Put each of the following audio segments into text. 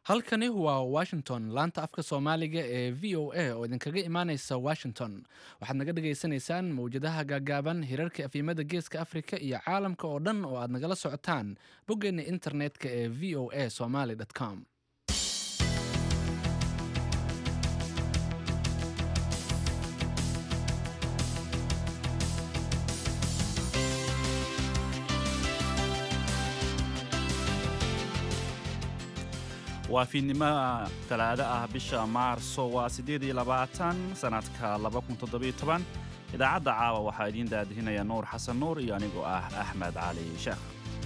halkani waa Washington laanta afka Soomaaliga ee VOA oo idinkaga imaaneysa Washington waxaad naga dhageysanaysaan mowjadaha gaagaaban hirarka afimada geeska Afrika iyo caalamka oo dhan oo aad nagala socotaan boggeena internetka ee voasomali.com. waa fiidnimo talaada ah bisha Maarso waa 28 sanadka 2017 idaacadda caawa waxaa idin daadihinaya Nuur Xasan Nuur iyo anigoo ah Axmed Cali Sheekh.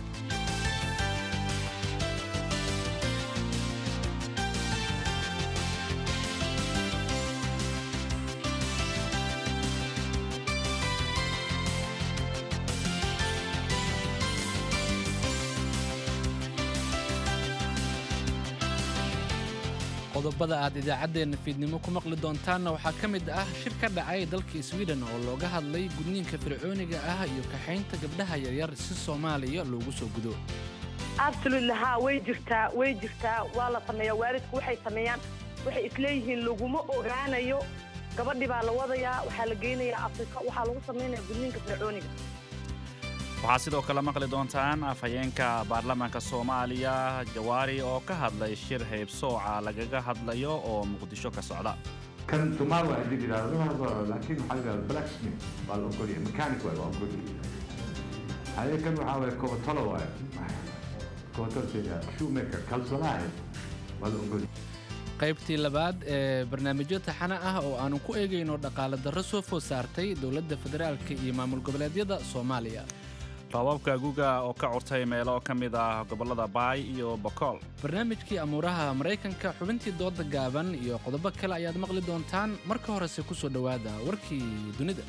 qodobada aad idaacadeena fiidnimo ku maqli doontaanna waxaa ka mid ah shir ka dhacay dalka Sweden oo looga hadlay gudniinka fircooniga ah iyo kaxaynta gabdhaha yaryar si Soomaaliya loogu soo gudo. absolutely way jirtaa waa la sameeyaa waalidku waxay sameeyaan waxay isleeyihiin laguma ogaanayo gabadhi baa la wadayaa waxaa la geynayaa Afrika waxaa lagu sameeyaa gudniinka fircooniga. waxaa sidoo kale maqli doontaan afhayeenka baarlamaanka Soomaaliya Jawaari oo ka hadlay shir heebsooca lagaga hadlayo oo Muqdisho ka socda. kan tumar waa digidaadada laakiin waxa laga blacksmith baa loo qoriyo mechanic waa loo qoriyo hayekan waxa way kootolo waa kootolka shoemaker kalsonaahay waa loo qoriyo qaybtii labaad ee barnaamijyo taxana ah oo aanu ku eegayno dhaqaale darro soo food saartay dawladda federaalka iyo maamul goboleedyada Soomaaliya. Rababka guga oo ka curtay meelo ka mid ah gobolada Baay iyo Boqol. Barnaamijkii amuuraha Mareykanka xubintii dooda gaaban iyo qodobo kale ayaad maqli doontaan marka horese ku soo dhawaada warkii dunida.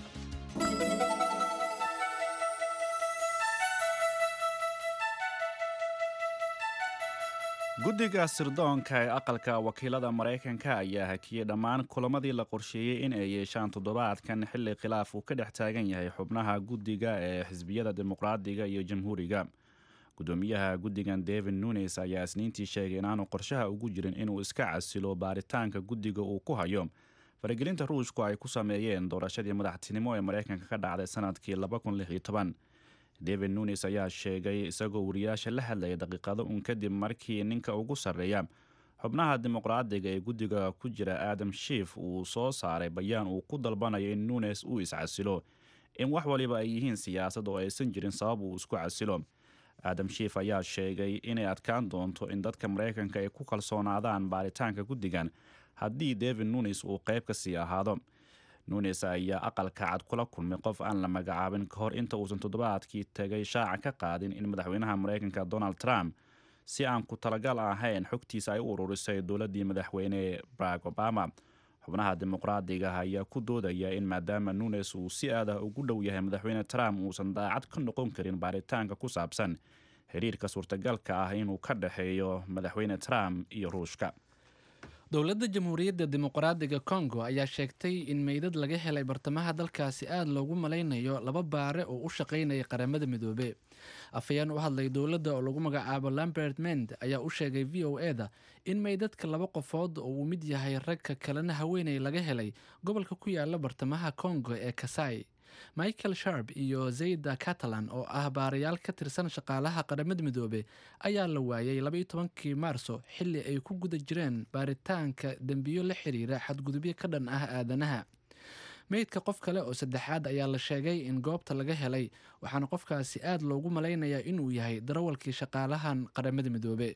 guddiga sirdoonka ee aqalka wakiilada Mareykanka ayaa hakiyay dhammaan kulamadii la qorsheeyay in ay yeeshaan toddobaadkan xilli khilaaf uu ka dhex taagan yahay xubnaha guddiga ee xisbiyada dimuqraadiga iyo jamhuuriga. gudoomiyaha guddigan David Nunes ayaa isniintii sheegay inaanu qorshaha ugu jirin inuu iska casilo baaritaanka guddiga uu ku hayo faragelinta Ruushku ay ku sameeyeen doorashadii madaxtinimo ee Mareykanka ka dhacday sanadkii 2016. David Nunes ayaa sheegay isagoo wariyaasha la hadlay daqiiqado kadib markii ninka ugu sareeya xubnaha dimuqraadiga ee guddiga ku jira Adam Schiff uu soo saaray bayaan uu ku dalbanayo in Nunes uu iscasilo in wax waliba ay yihiin siyaasad oo aysan jirin sabab uu isku casilo. Adam Schiff ayaa sheegay inay adkaan doonto in dadka Mareykanka ay ku kalsoonaadaan baaritaanka guddigan haddii David Nunes uu qayb ka sii ahaado. Nunes ayaa aqalka cad kula kulmay qof aan la magacaabin ka hor inta uusan toddobaadkii tagay shaaca ka qaadin in madaxweynaha Mareykanka Donald Trump si aan ku talagal ahayn xogtiisa ay u ururisay dowladii madaxweyne Barack Obama. xubnaha dimuqraadiga ayaa ku doodaya in maadaama Nunes uu si aad ah ugu dhow yahay madaxweyne Trump uusan daacad ka noqon karin baaritaanka ku saabsan xiriirka suurtagalka ah inuu ka dhaxeeyo madaxweyne Trump iyo Ruushka. dowladda jamhuuriyadda dimuqraadiga Congo ayaa sheegtay in meydad laga helay bartamaha dalkaasi aad loogu malaynayo laba baare oo u shaqeynaya qaramada midoobay. afhayeen u hadlay dowladda oo lagu magacaabo Lambert Mende ayaa u sheegay VOA-da in meydadka laba qofood oo uu mid yahay ragka kalena haweeney laga helay gobolka ku yaala bartamaha Congo ee Kasai. Michael Sharp iyo Zayda Catalan oo ah baarayaal ka tirsan shaqaalaha qaramada midoobay ayaa la waayay 12 Maarso xilli ay ku guda jireen baaritaanka dambiyo la xiriira xadgudubyo ka dhan ah aadanaha. meydka qof kale oo saddexaad ayaa la sheegay in goobta laga helay waxaana qofkaasi aad loogu malaynayaa inuu yahay darawalkii shaqaalahan qaramada midoobay.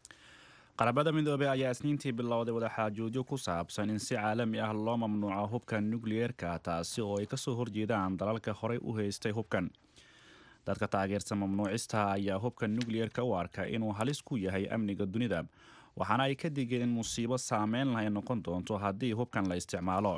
qaramada midoobay ayaa isniintii bilowday wadaxaajoodyo ku saabsan in si caalami ah loo mamnuuco hubka nukliyeerka taasi oo ay ka soo horjeedaan dalalka horey u haystay hubkan. dadka taageersan mamnuucista ayaa hubka nukliyeerka u arka inuu halis ku yahay amniga dunida waxaana ay ka digeen in musiibo saameyn leh ay noqon doonto haddii hubkan la isticmaalo.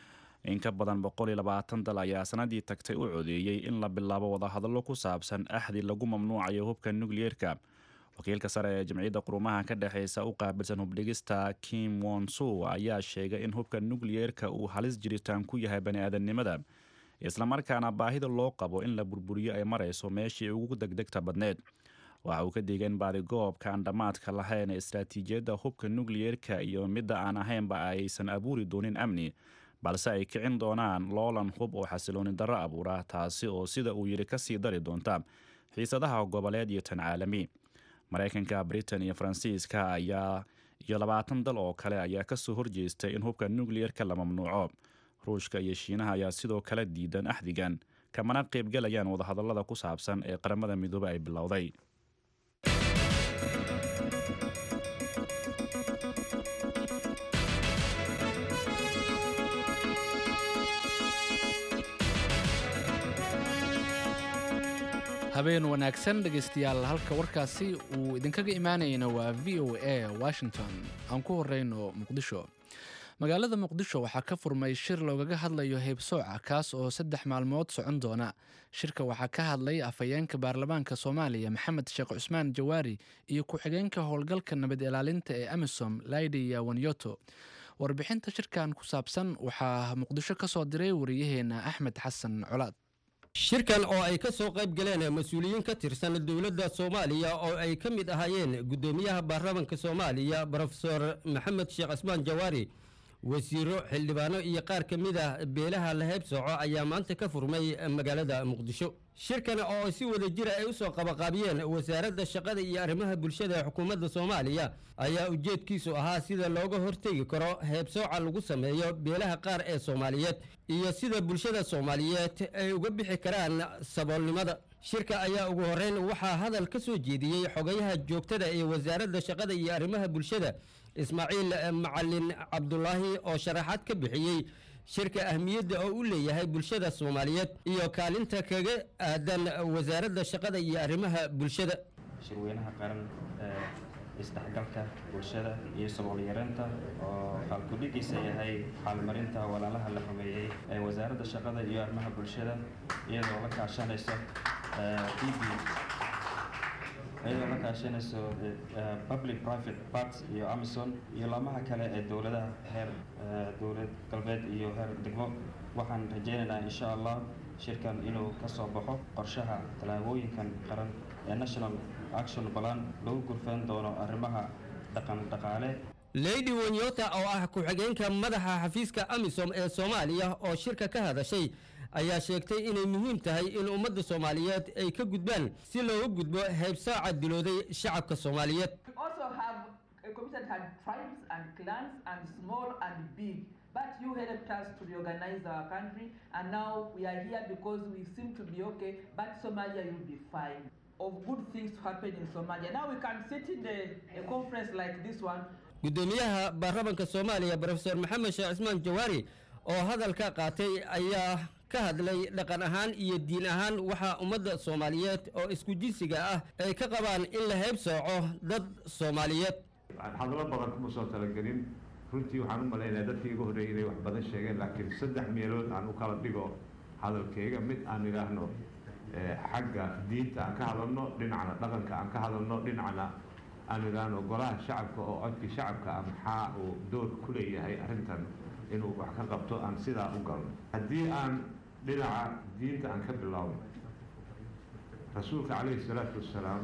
in ka badan 120 dal ayaa sanadii tagtay u codeeyay in la bilaabo wadahadallo ku saabsan axdi lagu mamnuucayo hubka nukliyeerka. wakiilka sare ee jamciyadda quruumaha ka dhaxaysa u qaabilsan hubdhigista Kim Won-su ayaa sheegay in hubka nukliyeerka uu halis jiritaan ku yahay bani'aadanimada isla markaana baahida loo qabo in la burburiyo ay marayso meeshii ugu degdegta badneed. waxa uu ka digay in baadigoobka aan dhammaadka lahayn ee istaraatiijiyadda hubka nukliyeerka iyo midda aan ahaynba aysan abuuri doonin amni, balse ay kicin doonaan loolan hub oo xasilooni darro abuura, taasi oo sida uu yidhi ka sii dari doonta xiisadaha goboleed iyo tan caalami. Maraykanka, Britain iyo Faransiiska iyo 20 dal oo kale ayaa ka soo horjeestay in hubka nukliyeerka la mamnuuco. Ruushka iyo Shiinaha ayaa sidoo kale diidan axdigan, kamana qaybgalayaan wadahadallada ku saabsan ee qaramada midoobay ay bilowday. habeen wanaagsan dhegaystayaal, halka warkaasi uu idinkaga imaanayna waa VOA Washington. aan ku horeyno Muqdisho. magaalada Muqdisho waxaa ka furmay shir loogaga hadlayo heebsooca, kaas oo 3 maalmood socon doona. shirka waxaa ka hadlay afhayeenka baarlamaanka Soomaaliya Maxamed Sheekh Cusmaan Jawaari iyo ku-xigeenka howlgalka nabad ilaalinta ee AMISOM Lydia Wanyoto. warbixinta shirkan ku saabsan waxaa Muqdisho ka soo diray wariyaheena Axmed Xasan Colaad. shirkan oo ay ka soo qayb galeen mas'uuliyiin ka tirsan dowladda Soomaaliya oo ay ka mid ahaayeen gudoomiyaha baarlamaanka Soomaaliya Professor Maxamed Sheekh Cusmaan Jawaari, wasiiro, xildhibaano iyo qaar ka mid ah beelaha la heebsooco ayaa maanta ka furmay magaalada Muqdisho. shirkan oo si wada jir ay u soo qabaqaabiyeen wasaaradda shaqada iyo arrimaha bulshada ee xukuumadda Soomaaliya ayaa ujeedkiisu ahaa sida looga hortagi karo heebsooca lagu sameeyo beelaha qaar ee Soomaaliyeed iyo sida bulshada Soomaaliyeed ay uga bixi karaan saboolnimada. shirka ayaa ugu horeyn waxaa hadal ka soo jeediyey xogayaha joogtada ee wasaaradda shaqada iyo arrimaha bulshada Ismaaciil Macalin Cabdullaahi oo sharaxaad ka bixiyey shirka ahmiyadda oo u leeyahay bulshada Soomaaliyeed iyo kaalinta kaga aadan wasaaradda shaqada iyo arrimaha bulshada. shirweynaha qaran isdhexgalka bulshada iyo sabool yareynta oo halkudhigiisa yahay xaalmarinta walaalaha la xumeeyey ee wasaaradda shaqada iyo arrimaha bulshada iyadoo la kaashanayso public private parts iyo AMISOM iyo laamaha kale ee dowladaha heer dowlad galbeed iyo heer degmo. waxaan rajaynaynaa insha Allah shirkan inuu ka soo baxo qorshaha talaabooyinkan qaran ee National Action Plan lagu gurfan doono arrimaha dhaqaale. Lady Wanyoto oo ah ku-xigeenka madaxa xafiiska AMISOM ee Soomaaliya oo shirka ka hadashay ayaa sheegtay inay muhiim tahay in ummadda Soomaaliyeed ay ka gudbaan si looga gudbo heebsooca dilooday shacabka Soomaaliyeed. Also have a commission had tribes and clans and small and big, but you helped us to reorganize our country and now we are here because we seem to be okay, but Somalia will be fine. Of good things to happen in Somalia. Now we can sit in a conference like this one. gudoomiyaha baarlamaanka Soomaaliya Professor Maxamed Sheekh Cusmaan Jawaari oo hadalka qaatay ayaa ka hadlay dhaqan ahaan iyo diin ahaan waxa ummadda Soomaaliyeed oo isku jinsiga ah ay ka qabaan in la heebsooco dad Soomaaliyeed. hadallo badan kuma soo talagelin, runtii waxaan u maleynayaa dadkii ugu horreeyay inay wax badan sheegeen, laakiin 3 meelood aan u kala dhigo hadalkayga. mid aan idhaahno xagga diinta aan ka hadalno, dhinacna dhaqanka aan ka hadalno, dhinacna aan idhaahno golaha shacabka oo codkii shacabka maxaa uu door ku leeyahay arrintan inuu wax ka qabto, aan sidaa u galno. haddii aan dhinaca diinta aan ka bilaabno, rasuulka calayhi salaatu wassalaam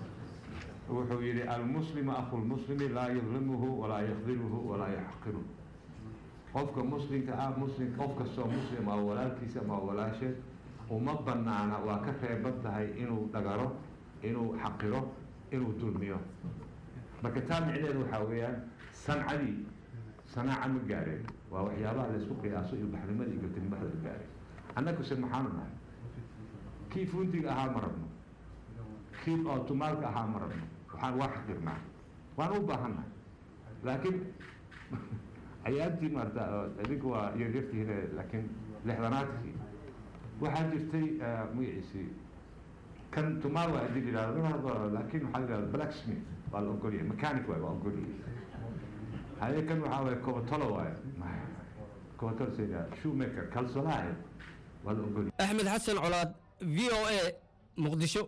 wuxuu yidhi almuslimu akhu lmuslimi laa yadlimuhu walaa yakdiluhu walaa yaxqiruhu. qofka muslimka ah qof kastoo muslim ah walaalkiisa ama walaasheed uma banaana, waa ka reeban tahay inuu dhagaro, inuu xaqiro, inuu dulmiyo. marka taa micneheedu waxaa weeyaan sanaaca ma gaareen, waa waxyaabaha la isku qiyaaso iyo baxnimada iyo gabtinimada la gaaray. annaguse maxaanu nahay? kii fundiga ahaa ma rabno, kii ootumaalka ahaa ma rabno, waxaan waa xaqirnaa, waan u baahannahay. laakiin ayaantii maarta idinku waa yaryartihiin, laakiin 60aadkii waxaa jirtay magaciisii kan tumaal waa hadii la yidhahdo, laakiin waxaa la yidhahda blacksmith waa la ogolyahay, mechanic waa ogolyahay. haye kan waxaa waye kobatolo waaye, kobatolo sayda shoemaker kalsolahay waa la ogolyahay. Axmed Xasan Colaad, VOA Muqdisho.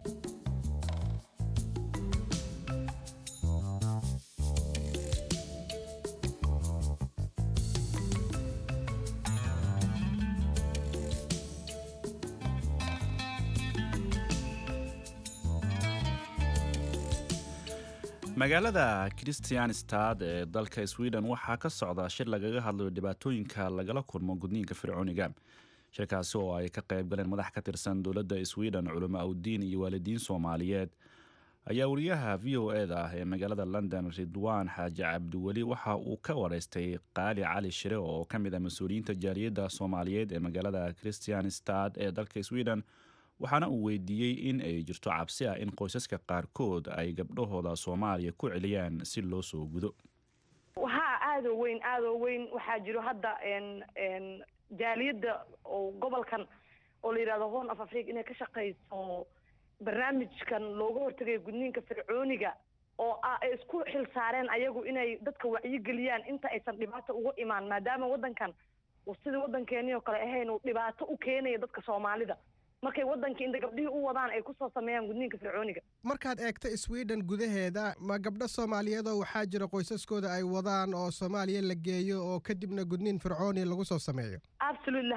magaalada Kristianstad ee dalka Sweden waxaa ka socda shir lagaga hadlayo dhibaatooyinka lagala kulmo gudniinka fircooniga. Shirkaasi oo ay ka qayb galeen madax ka tirsan dowladda Sweden, culimo awdiin iyo waalidiin Soomaaliyeed, ayaa wariyaha VOA ee magaalada London Ridwaan Xaaji Cabdiweli waxa uu ka wareystay Qaali Cali Shire oo ka mid ah mas'uuliyiinta jaaliyadda Soomaaliyeed ee magaalada Kristianstad ee dalka Sweden, waxaana uu weydiiyey in ay jirto cabsi ah in qoysaska qaarkood ay gabdhahooda Soomaaliya ku celiyaan si loo soo gudo. aad u weyn waxaa jiro hadda jaaliyadda oo gobolkan oo la yiraahdo Horn of Africa inay ka shaqeyso barnaamijkan looga hortagayo gudniinka fircooniga oo ay isku xil saareen ayagu inay dadka wacyi geliyaan inta aysan dhibaato uga imaan, maadaama wadankan uu sida wadankeeni oo kale ahayn uu dhibaato u keenayo dadka Soomaalida markay wadanka inta gabdhihii u wadaan ay ku soo sameeyaan gudniinka fircooniga. Markaad eegto Sweden gudaheeda ma gabdho Soomaaliyeed oo waxaa jira qoysaskooda ay wadaan oo Soomaaliya la geeyo oo kadibna gudniin fircooni lagu soo sameeyo? Absolutely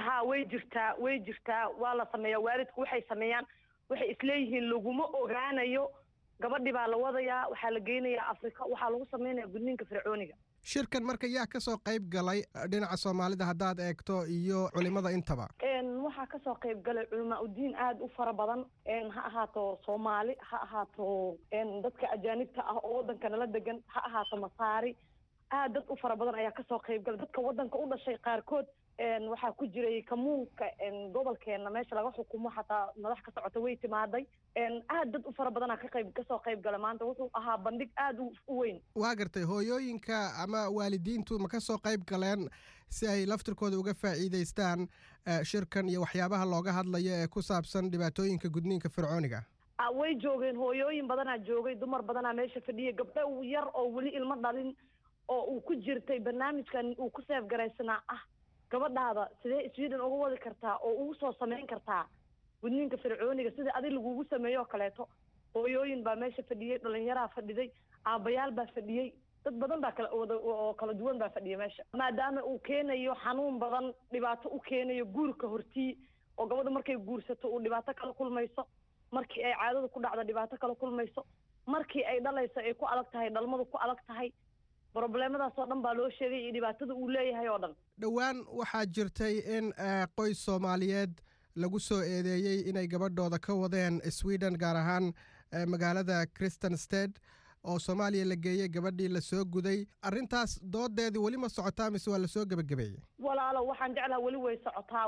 way jirtaa waa la sameeyaa. Waalidku waxay sameeyaan waxay isleeyihiin laguma ogaanayo, gabadhi baa la wadayaa, waxaa la geynayaa Afrika, waxaa lagu sameynayaa gudniinka fircooniga. Shirkan marka yaa ka soo qayb galay dhinaca Soomaalida haddaad eegto iyo culimada intaba? Waxaa ka soo qayb galay culimo awdiin aad u fara badan, ha ahaato Soomaali, ha ahaato dadka ajaanibta ah oo wadanka nala degan, ha ahaato Masaari, dad u fara badan ayaa ka soo qayb galay. Dadka wadanka u dhashay qaarkood waxaa ku jiray kamuunka gobolkeena meesha laga xukumo xataa madax ka socota way timaaday. Dad u fara badan ka soo qayb galay. Maanta wuxuu ahaa bandhig aad u weyn. Waa gartay hooyooyinka ama waalidiintu ma ka soo qayb galeen si ay laftirkooda uga faa'iideystaan shirkan iyo waxyaabaha looga hadlayo ee ku saabsan dhibaatooyinka gudniinka fircooniga? Way joogeen, hooyooyin badanaa joogay, dumar badanaa meesha fadhiyay, gabdho yar oo weli ilmo dhalin oo uu ku jirtay barnaamijkan uu ku seefgaraysanaa gabadhaada sidee Sweden uga wadi kartaa oo ugu soo sameyn kartaa gudniinka fircooniga sida adiga lagugu sameeyo kaleeto. Hooyooyin baa meesha fadhiyay, dhalinyaraa fadhiday, aabayaal baa fadhiyay, dad badan baa kala duwan baa fadhiya meesha, maadaama uu keenayo xanuun badan, dhibaato u keenayo guurka hortii oo gabadha markay guursato uu dhibaato kala kulmayso, markii ay caadada ku dhacdo dhibaato kala kulmayso, markii ay dhalayso ay ku adag tahay, dhalmadu ku adag tahay. Problemadaas oo dhan baa loo sheegay iyo dhibaatada uu leeyahay oo dhan. Dhowaan waxaa jirtay in qoys Soomaaliyeed lagu soo eedeeyay inay gabadhooda ka wadeen Sweden, gaar ahaan magaalada Kristianstad oo Soomaaliya la geeyay, gabadhii la soo guday. Arrintaas doodeedii weli ma socotaa mise waa la soo gabagabeeyey? Walaalo waxaan jeclahay weli way socotaa.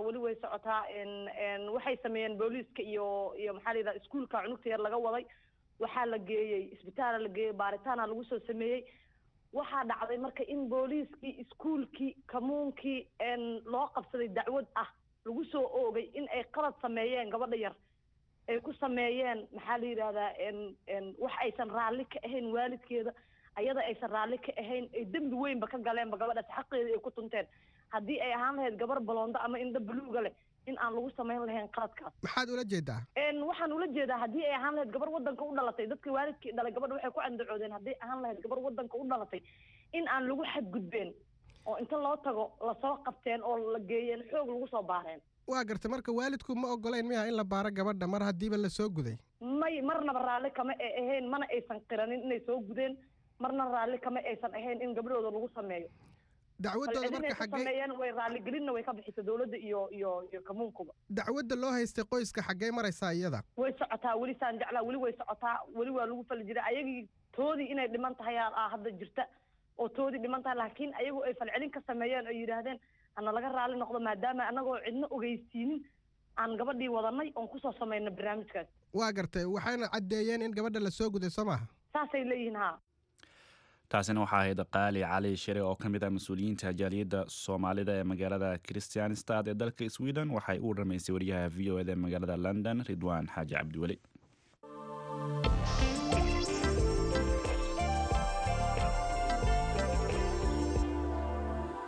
Waxay sameeyeen booliiska iyo maxaa la yiraahdaa iskuulka cunugta yar laga waday, waxaa la geeyay isbitaal, la geeyay baaritaana lagu soo sameeyay. waxaa dhacday marka in booliiskii iskuulkii kamuunkii loo qabsaday dacwad lagu soo oogay in ay qalad sameeyeen gabadha yar ay ku sameeyeen maxaa la yiraahdaa wax aysan raalli ka ahayn waalidkeeda, ayada aysan raalli ka ahayn, ay dembi weynba ka galeenba gabadhaas xaqeeda ay ku tunteen. haddii ay ahaan lahayd gabar baloondo ama indho buluuga leh in aan lagu samayn lahayn qaladkaas. maxaad ula jeedaa? waxaan ula jeedaa haddii ay ahaan lahayd gabar wadanka u dhalatay, dadkii waalidkii dhalay gabadha waxay ku andacoodeen haddii ahaan lahayd gabar wadanka u dhalatay in aan lagu xadgudbeen oo inta loo tago lasoo qabteen oo la geeyeen xoog lagu soo baareen. waa gartay marka waalidku ma ogolayn miya in la baaro gabadha mar haddiiba la soo guday? marnaba raalli kama ahayn, mana aysan qiranin inay soo gudeen, marna raalli kama aysan ahayn in gabadhooda lagu sameeyo. dacwadooda marka xaggee way raaligelinna way ka bixisay dawladda iyo kamuunkuba. dacwadda loo haystay qoyska xaggee maraysaa iyada? way socotaa weli, saan jeclaa weli way socotaa, weli waa lagu fali jiray. ayagii toodii inay dhiman tahay hadda jirta oo toodii dhiman tahay, laakiin ayagu ay falcelin ka sameeyeen oo yidhaahdeen hana laga raali noqdo maadaama annagoo cidna ogeysiinin aan gabadhii wadanay oon kusoo samayna barnaamijkaas. waa gartay, waxayna caddeeyeen in gabadha la soo guday soo maaha? saasay leeyihiin. taasina waxaa ahayd Qaali Cali Shire oo ka mid ah mas'uuliyiinta jaaliyadda Soomaalida ee magaalada Kristianstad ee dalka Sweden. waxay u ramaysay wariyaha VOA ee magaalada London Ridwaan Xaaji Cabdiweli.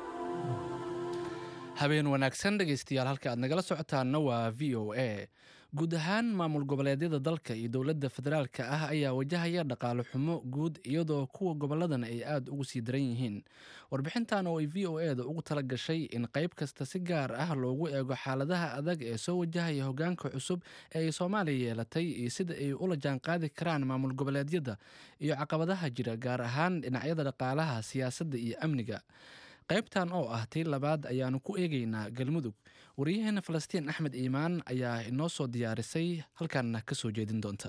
habeen wanaagsan dhegaystayaal, halka aad nagala socotaana waa VOA. guud ahaan maamul goboleedyada dalka iyo dowladda federaalka ah ayaa wajahaya dhaqaale xumo guud iyadoo kuwa goboladan ay aada ugu sii daran yihiin. Warbixintan oo ay v o eda ugu tala gashay in qayb kasta si gaar ah loogu eego xaaladaha adag ee soo wajahaya hogaanka cusub ee ay Soomaaliya yeelatay iyo sida ay ula jaanqaadi karaan maamul goboleedyada iyo caqabadaha jira gaar ahaan dhinacyada dhaqaalaha, siyaasadda iyo amniga. qaybtan oo ah tii labaad ayaanu ku eegaynaa Galmudug. Wariyaheena Falastiin Axmed Iimaan ayaa inoo soo diyaarisay halkaana ka soo jeedin doonta.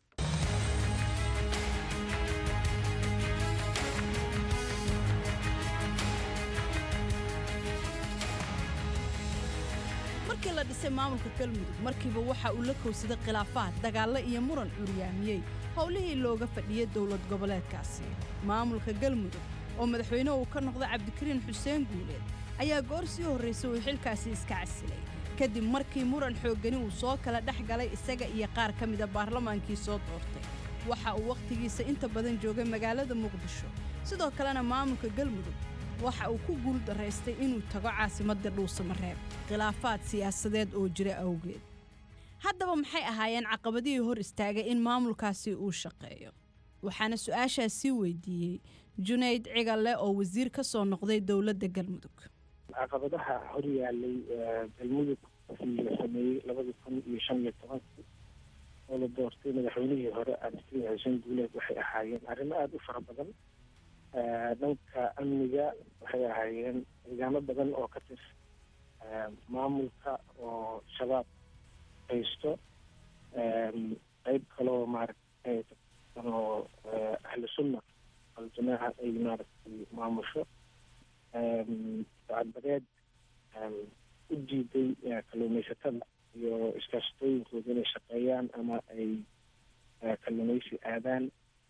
markii la dhisay maamulka Galmudug markiiba waxa uu la kowsaday khilaafaad, dagaallo iyo muran curyaamiyey howlihii looga fadhiyay dowlad goboleedkaasi. Maamulka Galmudug oo madaxweyne uu ka noqday Cabdikariin Xuseen Guuleed ayaa goor sii horeysay uu xilkaasi iska casilay kadib markii muran xoogani uu soo kala dhex galay isaga iyo qaar ka mid ah baarlamaankii soo doortay. Waxa uu waqtigiisa inta badan joogay magaalada Muqdisho. Sidoo kalena maamulka Galmudug waxa uu ku guul daraystay inuu tago caasimadda Dhuusamareeb khilaafaad siyaasadeed oo jira awgeed. Haddaba maxay ahaayeen caqabadihii hor istaagay in maamulkaasi uu shaqeeyo? waxaana su'aashaasi weydiiyey Junayd Cigalle oo wasiir ka soo noqday dowladda Galmudug. caqabadaha hor yaalay Galmudug wixii la sameeyey 2015 oo la doortay madaxweynihii hore Cabdikariin Xuseen Guuleed waxay ahaayeen arrimo aad u fara badan. dhanka amniga waxay ahaayeen nidaamo badan oo ka tirsan maamulka oo shabaab haysto, qayb kaloo maaragtay oo ahlu sunna al-jamaaca ay maaragtay maamusho, sacadbadeed u diiday kalluumaysatada iyo iskaashatooyinkooda inay shaqeeyaan ama ay kalluumaysi aadaan,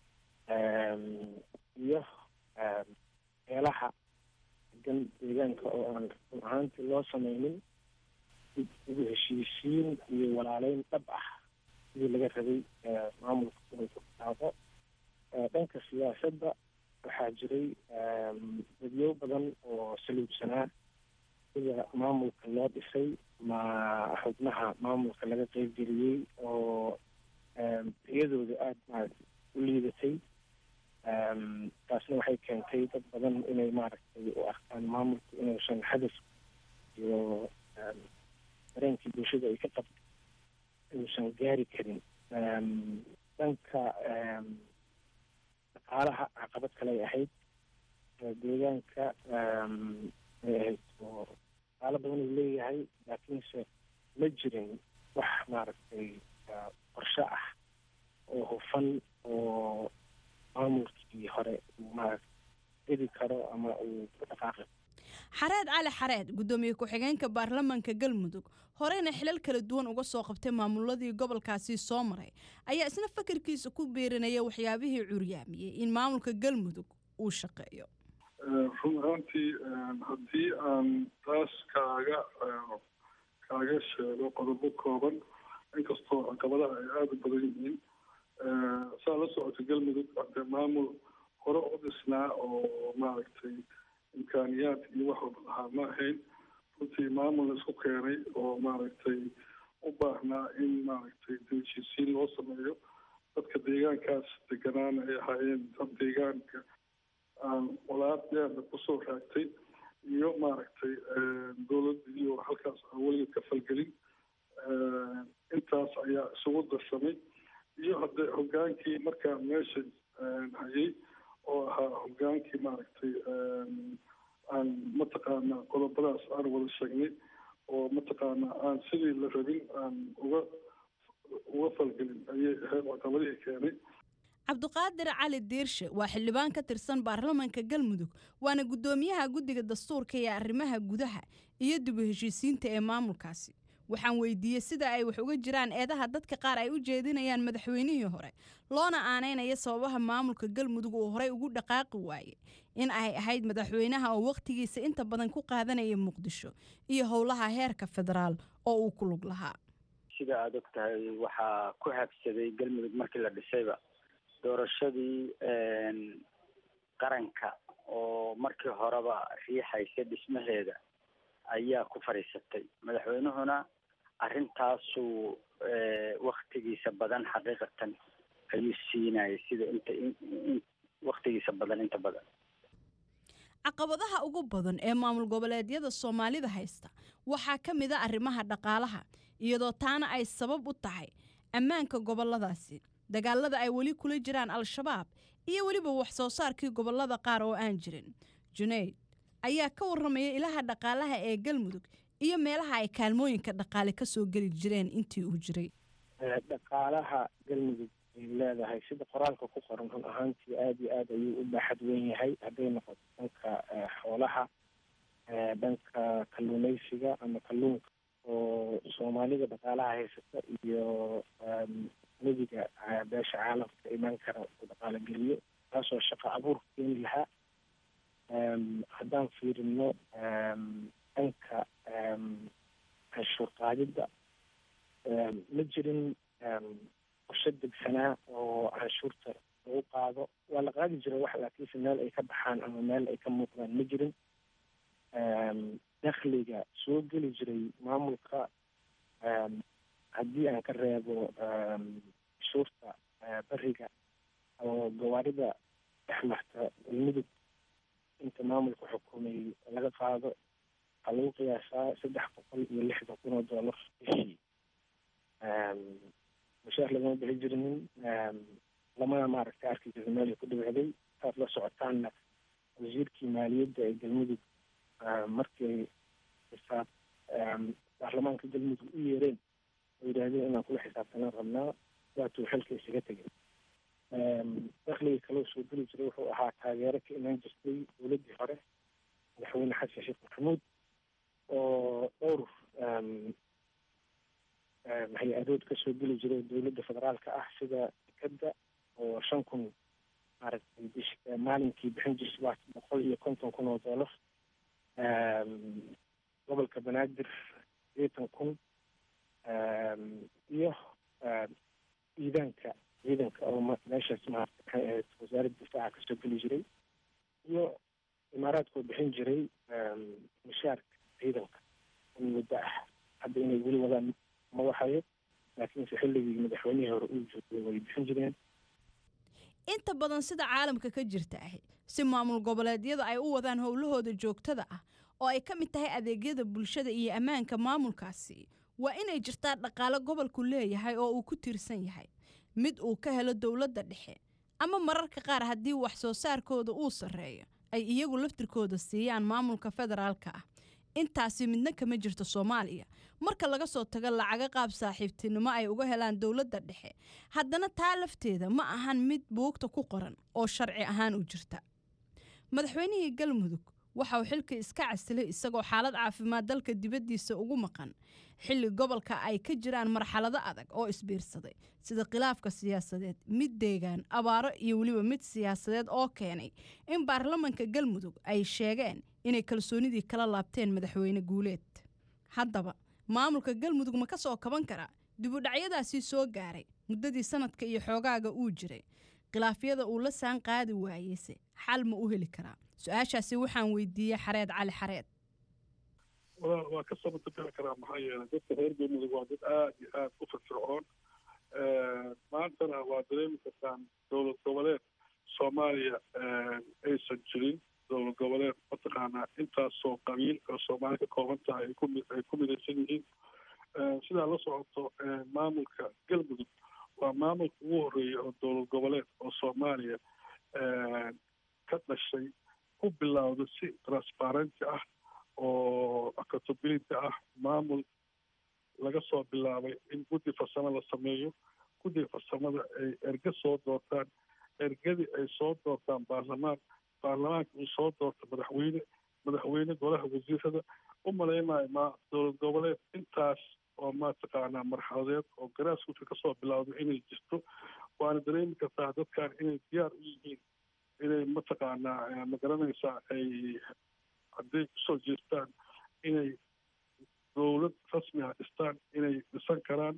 iyo meelaha degan deegaanka oo aan run ahaantii loo sameynin ugu heshiisiin iyo walaaleyn dhab ah sidii laga rabay maamulka inuu ku bilaabo. dhanka siyaasadda waxaa jiray dadyo badan oo saluubsanaa sida maamulka loo dhisay ama xubnaha maamulka laga qeybgeliyey oo iyadooda aada maaragtay u liidatay. taasna waxay keentay dad badan inay maaragtay u arkaan maamulku inuusan hadaf iyo dareenkii bulshada ay ka qabtay inuusan gaari karin. dhanka dhaqaalaha caqabad kale ay ahayd, deegaanka ay ahayd oo dhaqaalo badan uu leeyahay laakiinse ma jirin wax maaragtay qorshe ah oo hufan oo maamulkii hore uu maaragtay heli karo ama uu ku dhaqaaqi. Xareed Cali Xareed, gudoomiye ku-xigeenka baarlamaanka Galmudug, horeyna xilal kala duwan uga soo qabtay maamuladii gobolkaasi soo maray, ayaa isna fikirkiisa ku beerinaya waxyaabihii curyaamiyey in maamulka Galmudug uu shaqeeyo. run ahaantii haddii aan taas kaaga sheego qodobo kooban, inkastoo caqabadaha ay aada u badan yihiin. saa la socota Galmudug hadee maamul hore u dhisnaa oo maaragtay imkaaniyaad iyo wax walba lahaa ma ahayn. runtii maamul la isku keenay oo maaragtay u baahnaa in maaragtay heshiisiin loo sameeyo. dadka deegaankaas deganaana ay ahaayeen dad deegaanka aan walaad dheerna kusoo raagtay iyo maaragtay dowladda iyo halkaas aan weliga ka falgelin. intaas ayaa isugu darsamay iyo hadde hogaankii markaa meesha hayay oo ahaa hogaankii maaragtay aan mataqaanaa qodobadaas aan wada sheegnay oo mataqaanaa aan sidii la rabin aan uga falgelin ayay ahayd caqabadihii keenay. Cabdiqaadir Cali Diirshe waa xildhibaan ka tirsan baarlamaanka Galmudug, waana gudoomiyaha guddiga dastuurka iyo arrimaha gudaha iyo dib u heshiisiinta ee maamulkaasi. waxaan weydiiyey sida ay wax uga jiraan eedaha dadka qaar ay u jeedinayaan madaxweynihii hore, loona aaneynaya sababaha maamulka Galmudug uu horey ugu dhaqaaqi waayay in ay ahayd madaxweynaha oo waqtigiisa inta badan ku qaadanaya Muqdisho iyo howlaha heerka federaal oo uu ku lug lahaa. sida aad ogtahay waxaa ku habsaday Galmudug markii la dhisayba doorashadii qaranka oo markii horeba riixaysa dhismaheeda ayaa ku fariisatay. madaxweynuhuna arrintaasu waktigiisa badan xaqiiqatan ayuu siinayay sida waktigiisa badan inta badan. caqabadaha ugu badan ee maamul goboleedyada Soomaalida haysta waxaa ka mid ah arrimaha dhaqaalaha iyadoo taana ay sabab u tahay ammaanka goboladaasi dagaalada ay weli kula jiraan al-shabaab iyo weliba wax soo saarkii gobolada qaar oo aan jirin. Junayd ayaa ka warramaya ilaha dhaqaalaha ee Galmudug iyo meelaha ay kaalmooyinka dhaqaale ka soo geli jireen intii uu jiray. dhaqaalaha Galmudug ay leedahay sida qoraalka ku qoran run ahaantii aad iyo aad ayuu u baaxad weyn yahay hadday noqoto dhanka xoolaha dhanka kalluumaysiga ama kalluunka oo Soomaalida dhaqaalaha haysata iyo nebiga beesha caalamka imaan kara oo dhaqaale geliyo taasoo shaqo abuur keeni lahaa. haddaan fiirino dhanka canshuur qaadidda ma jirin qorshe degsanaa oo canshuurta lagu qaado. waa la qaadi jiray wax laakiinse meel ay ka baxaan ama meel ay ka muuqdaan ma jirin. dakhliga soo geli jiray maamulka haddii aan ka reebo canshuurta beriga oo gawaarida dhex marta Galmudug inta maamulka xukumay laga qaado waxaa lagu qiyaasaa $360,000 bishii. mushaar lagama bixi jirinin lamana maaragtay arki jirin meel ay ku dhibicday. saas la socotaanna wasiirkii maaliyadda ee Galmudug markay xisaab baarlamaanka Galmudug u yeereen oo yidhaahdeen inaan kula xisaabtanaan rabnaa waatuu xilka isaga tegay. dakhliga kaloo soo geli jiray wuxuu ahaa taageero ka imaan jirtay dowladdii hore madaxweyne xasan sheekh maxamuud oo dhowr hay-adood ka soo geli jiray dowladda federaalka ah sida dekada oo 5,000 maaragtay maalinkii bixin jirtay waa $150,000. gobolka Banaadir 80,000 iyo ciidanka oo meeshaas maaragtay wasaaradda difaaca kasoo geli jiray iyo imaaraadkoo bixin jiray mushaarka ciidanka muddo ah. hadda inay weli wadaan ma waxayo laakiinse xilligii madaxweynihii hore uu joogay way bixin jireen. inta badan sida caalamka ka jirta ahi si maamul goboleedyada ay u wadaan howlahooda joogtada ah oo ay ka mid tahay adeegyada bulshada iyo ammaanka maamulkaasi waa inay jirtaa dhaqaale gobolku leeyahay oo uu ku tiirsan yahay mid uu ka helo dowladda dhexe ama mararka qaar haddii wax soo saarkooda uu sarreeyo ay iyagu laftirkooda siiyaan maamulka federaalka ah. intaasi midna kama jirto Soomaaliya marka laga soo tago lacaga qaab saaxiibtinimo ay uga helaan dowladda dhexe haddana taa lafteeda ma ahan mid buugta ku qoran oo sharci ahaan u jirta. madaxweynihii Galmudug waxa uu xilka iska casilay isagoo xaalad caafimaad dalka dibaddiisa ugu maqan xilli gobolka ay ka jiraan marxalado adag oo isbiirsaday sida khilaafka siyaasadeed mid deegaan abaaro iyo weliba mid siyaasadeed oo keenay in baarlamaanka Galmudug ay sheegeen inay kalsoonidii kala laabteen madaxweyne Guuleed. haddaba maamulka Galmudug ma ka soo kaban karaa dib u dhacyadaasi soo gaaray muddadii sanadka iyo xoogaaga uu jiray khilaafyada uu la saan qaadi waayeyse xal ma u heli karaa? su-aashaasi waxaan weydiiyey Xareed Cali Xareed. waa ka soo matabi karaa maxaa yeelay dadka reer Galmudug waa dad aad iyo aad u firfircoon. maantana waa dareemi kartaan dowlad goboleed Soomaaliya aysan jirin. dowlad goboleed mataqaanaa intaasoo qabiil oo Soomaali ka kooban tahay ay ku midaysan yihiin. sidaa la socoto maamulka Galmudug waa maamulka ugu horeeya oo dowlad goboleed oo Soomaaliya ka dhashay ku bilowda si transparenti ah oo accountability ah. maamul laga soo bilaabay in guddi farsamo la sameeyo. guddiga farsamada ay erge soo doortaan. ergadii ay soo doortaan baarlamaanka uu soo doorta madaxweyne golaha wasiirada. u malaynayo dowlad goboleed intaas oo mataqaanaa marxaladeed oo garaaskuudka kasoo bilowda inay jirto. waana dareemi kartaa dadkan inay diyaar u yihiin inay mataqaanaa magaranaysaa ay hadday kusoo jeestaan inay dowlad rasmi ah dhistaan inay dhisan karaan.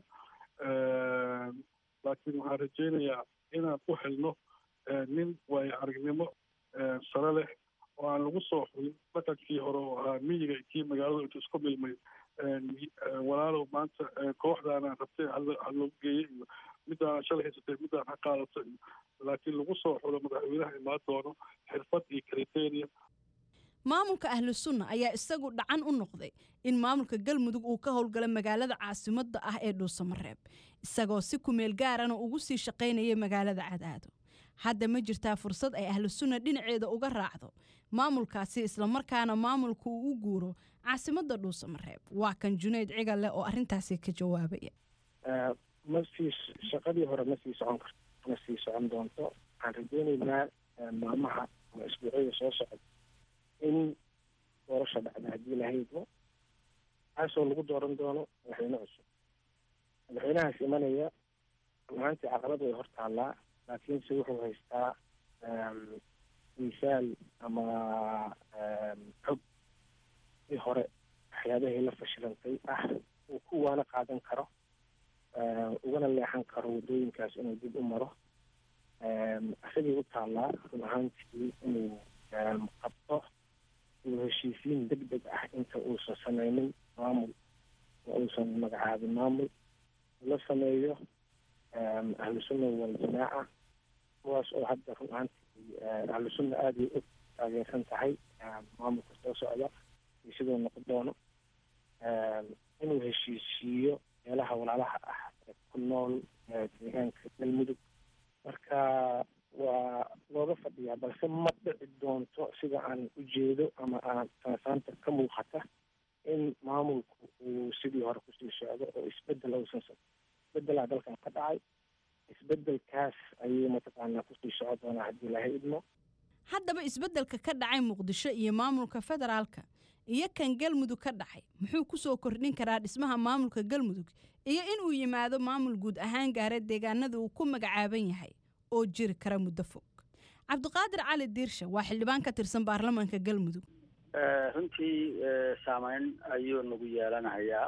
laakiin waxaan rajaynayaa inaan u helno nin waayo aragnimo sare leh oo aan lagu soo xulin dhaqankii hore oo ahaa miyiga kii magaalada intu isku milmay walaalow maanta kooxdaana rabtay haloo geeyey iyo middaana shalay haysatay middaan ha qaadato iyo laakiin lagu soo xulo madaxweynaha imaan doono xirfad iyo criteria. maamulka ahlu sunna ayaa isagu dhacan u noqday in maamulka galmudug uu ka howlgala magaalada caasimadda ah ee dhuusamareeb isagoo si kumeel gaarana ugu sii shaqaynayay magaalada cadaado. hadda ma jirtaa fursad ay ahlu sunna dhinaceeda uga raacdo maamulkaasi islamarkaana maamulku uu u guuro caasimadda dhuusamareeb. waa kan Junayd Cigale oo arrintaasi ka jawaabaya. shaqadii hore ma sii socon karto, ma sii socon doonto. waxaan rajaynaynaa maalmaha ama isbuucyada soo socda in doorasha dhacda haddii la haydmo kaasoo lagu dooran doono madaxweyne cusub. madaxweynahaas imanaya runaantii caqabad way hor taallaa, laakiinse wuxuu haystaa misaal ama xog si hore waxyaabahii la fashilantay uu ku waana qaadan karo, ugana leexan karo waddooyinkaas inuu dib u maro. isagii u taallaa run ahaantii inuu qabto heshiisiin deg deg ah inta uusan samaynin maamul oo uusan magacaabin maamul la sameeyo ahlu sunna waljamaaca, kuwaas oo hadda run ahaantii ahlu sunna aada ay u taageersan tahay maamulka soo socda iyo siduu noqon doono. inuu heshiisiiyo meelaha walaalaha ah ee ku nool deegaanka galmudug. marka waa looga fadhiyaa, balse ma dhici doonto sida aan ujeedo ama aan sanasaanta ka muuqata in maamulku uu sidii hore kusii socdo oo isbedel uusan isbedelaa dalkan ka dhacay. isbedelkaas ayuu mataqaanaa kusii socon doonaa haddii laha idmo. haddaba isbedelka ka dhacay muqdisho iyo maamulka federaalka iyo kan galmudug ka dhacay muxuu kusoo kordhin karaa dhismaha maamulka galmudug iyo inuu yimaado maamul guud ahaan gaara deegaanada uu ku magacaaban yahay oo jiri kara muddo fog. cabdiqaadir cali diirshe waa xildhibaan ka tirsan baarlamaanka galmudug. runtii saameyn ayuu nagu yeelanayaa.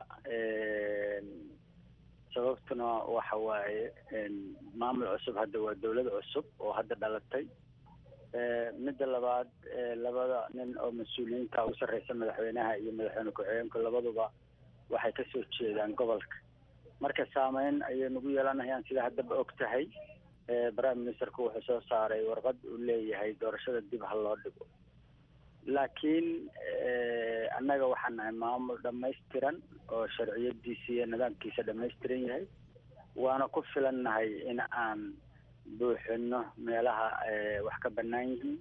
sababtuna waxa waaye maamul cusub hadda waa dowlad cusub oo hadda dhalatay. midda labaad labada nin oo mas-uuliyiinta ugu sarreysa madaxweynaha iyo madaxweyne ku-xigeenku labaduba waxay ka soo jeedaan gobolka. marka saameyn ayay nagu yeelanayaan sida haddaba og tahay. prime ministerku wuxuu soo saaray warqad uu leeyahay doorashada dib ha loo dhigo. laakiin annaga waxaan nahay maamul dhammaystiran oo sharciyadiisa iyo nidaamkiisa dhammaystiran yahay. waana ku filannahay in aan buuxino meelaha wax ka bannaan yihiin.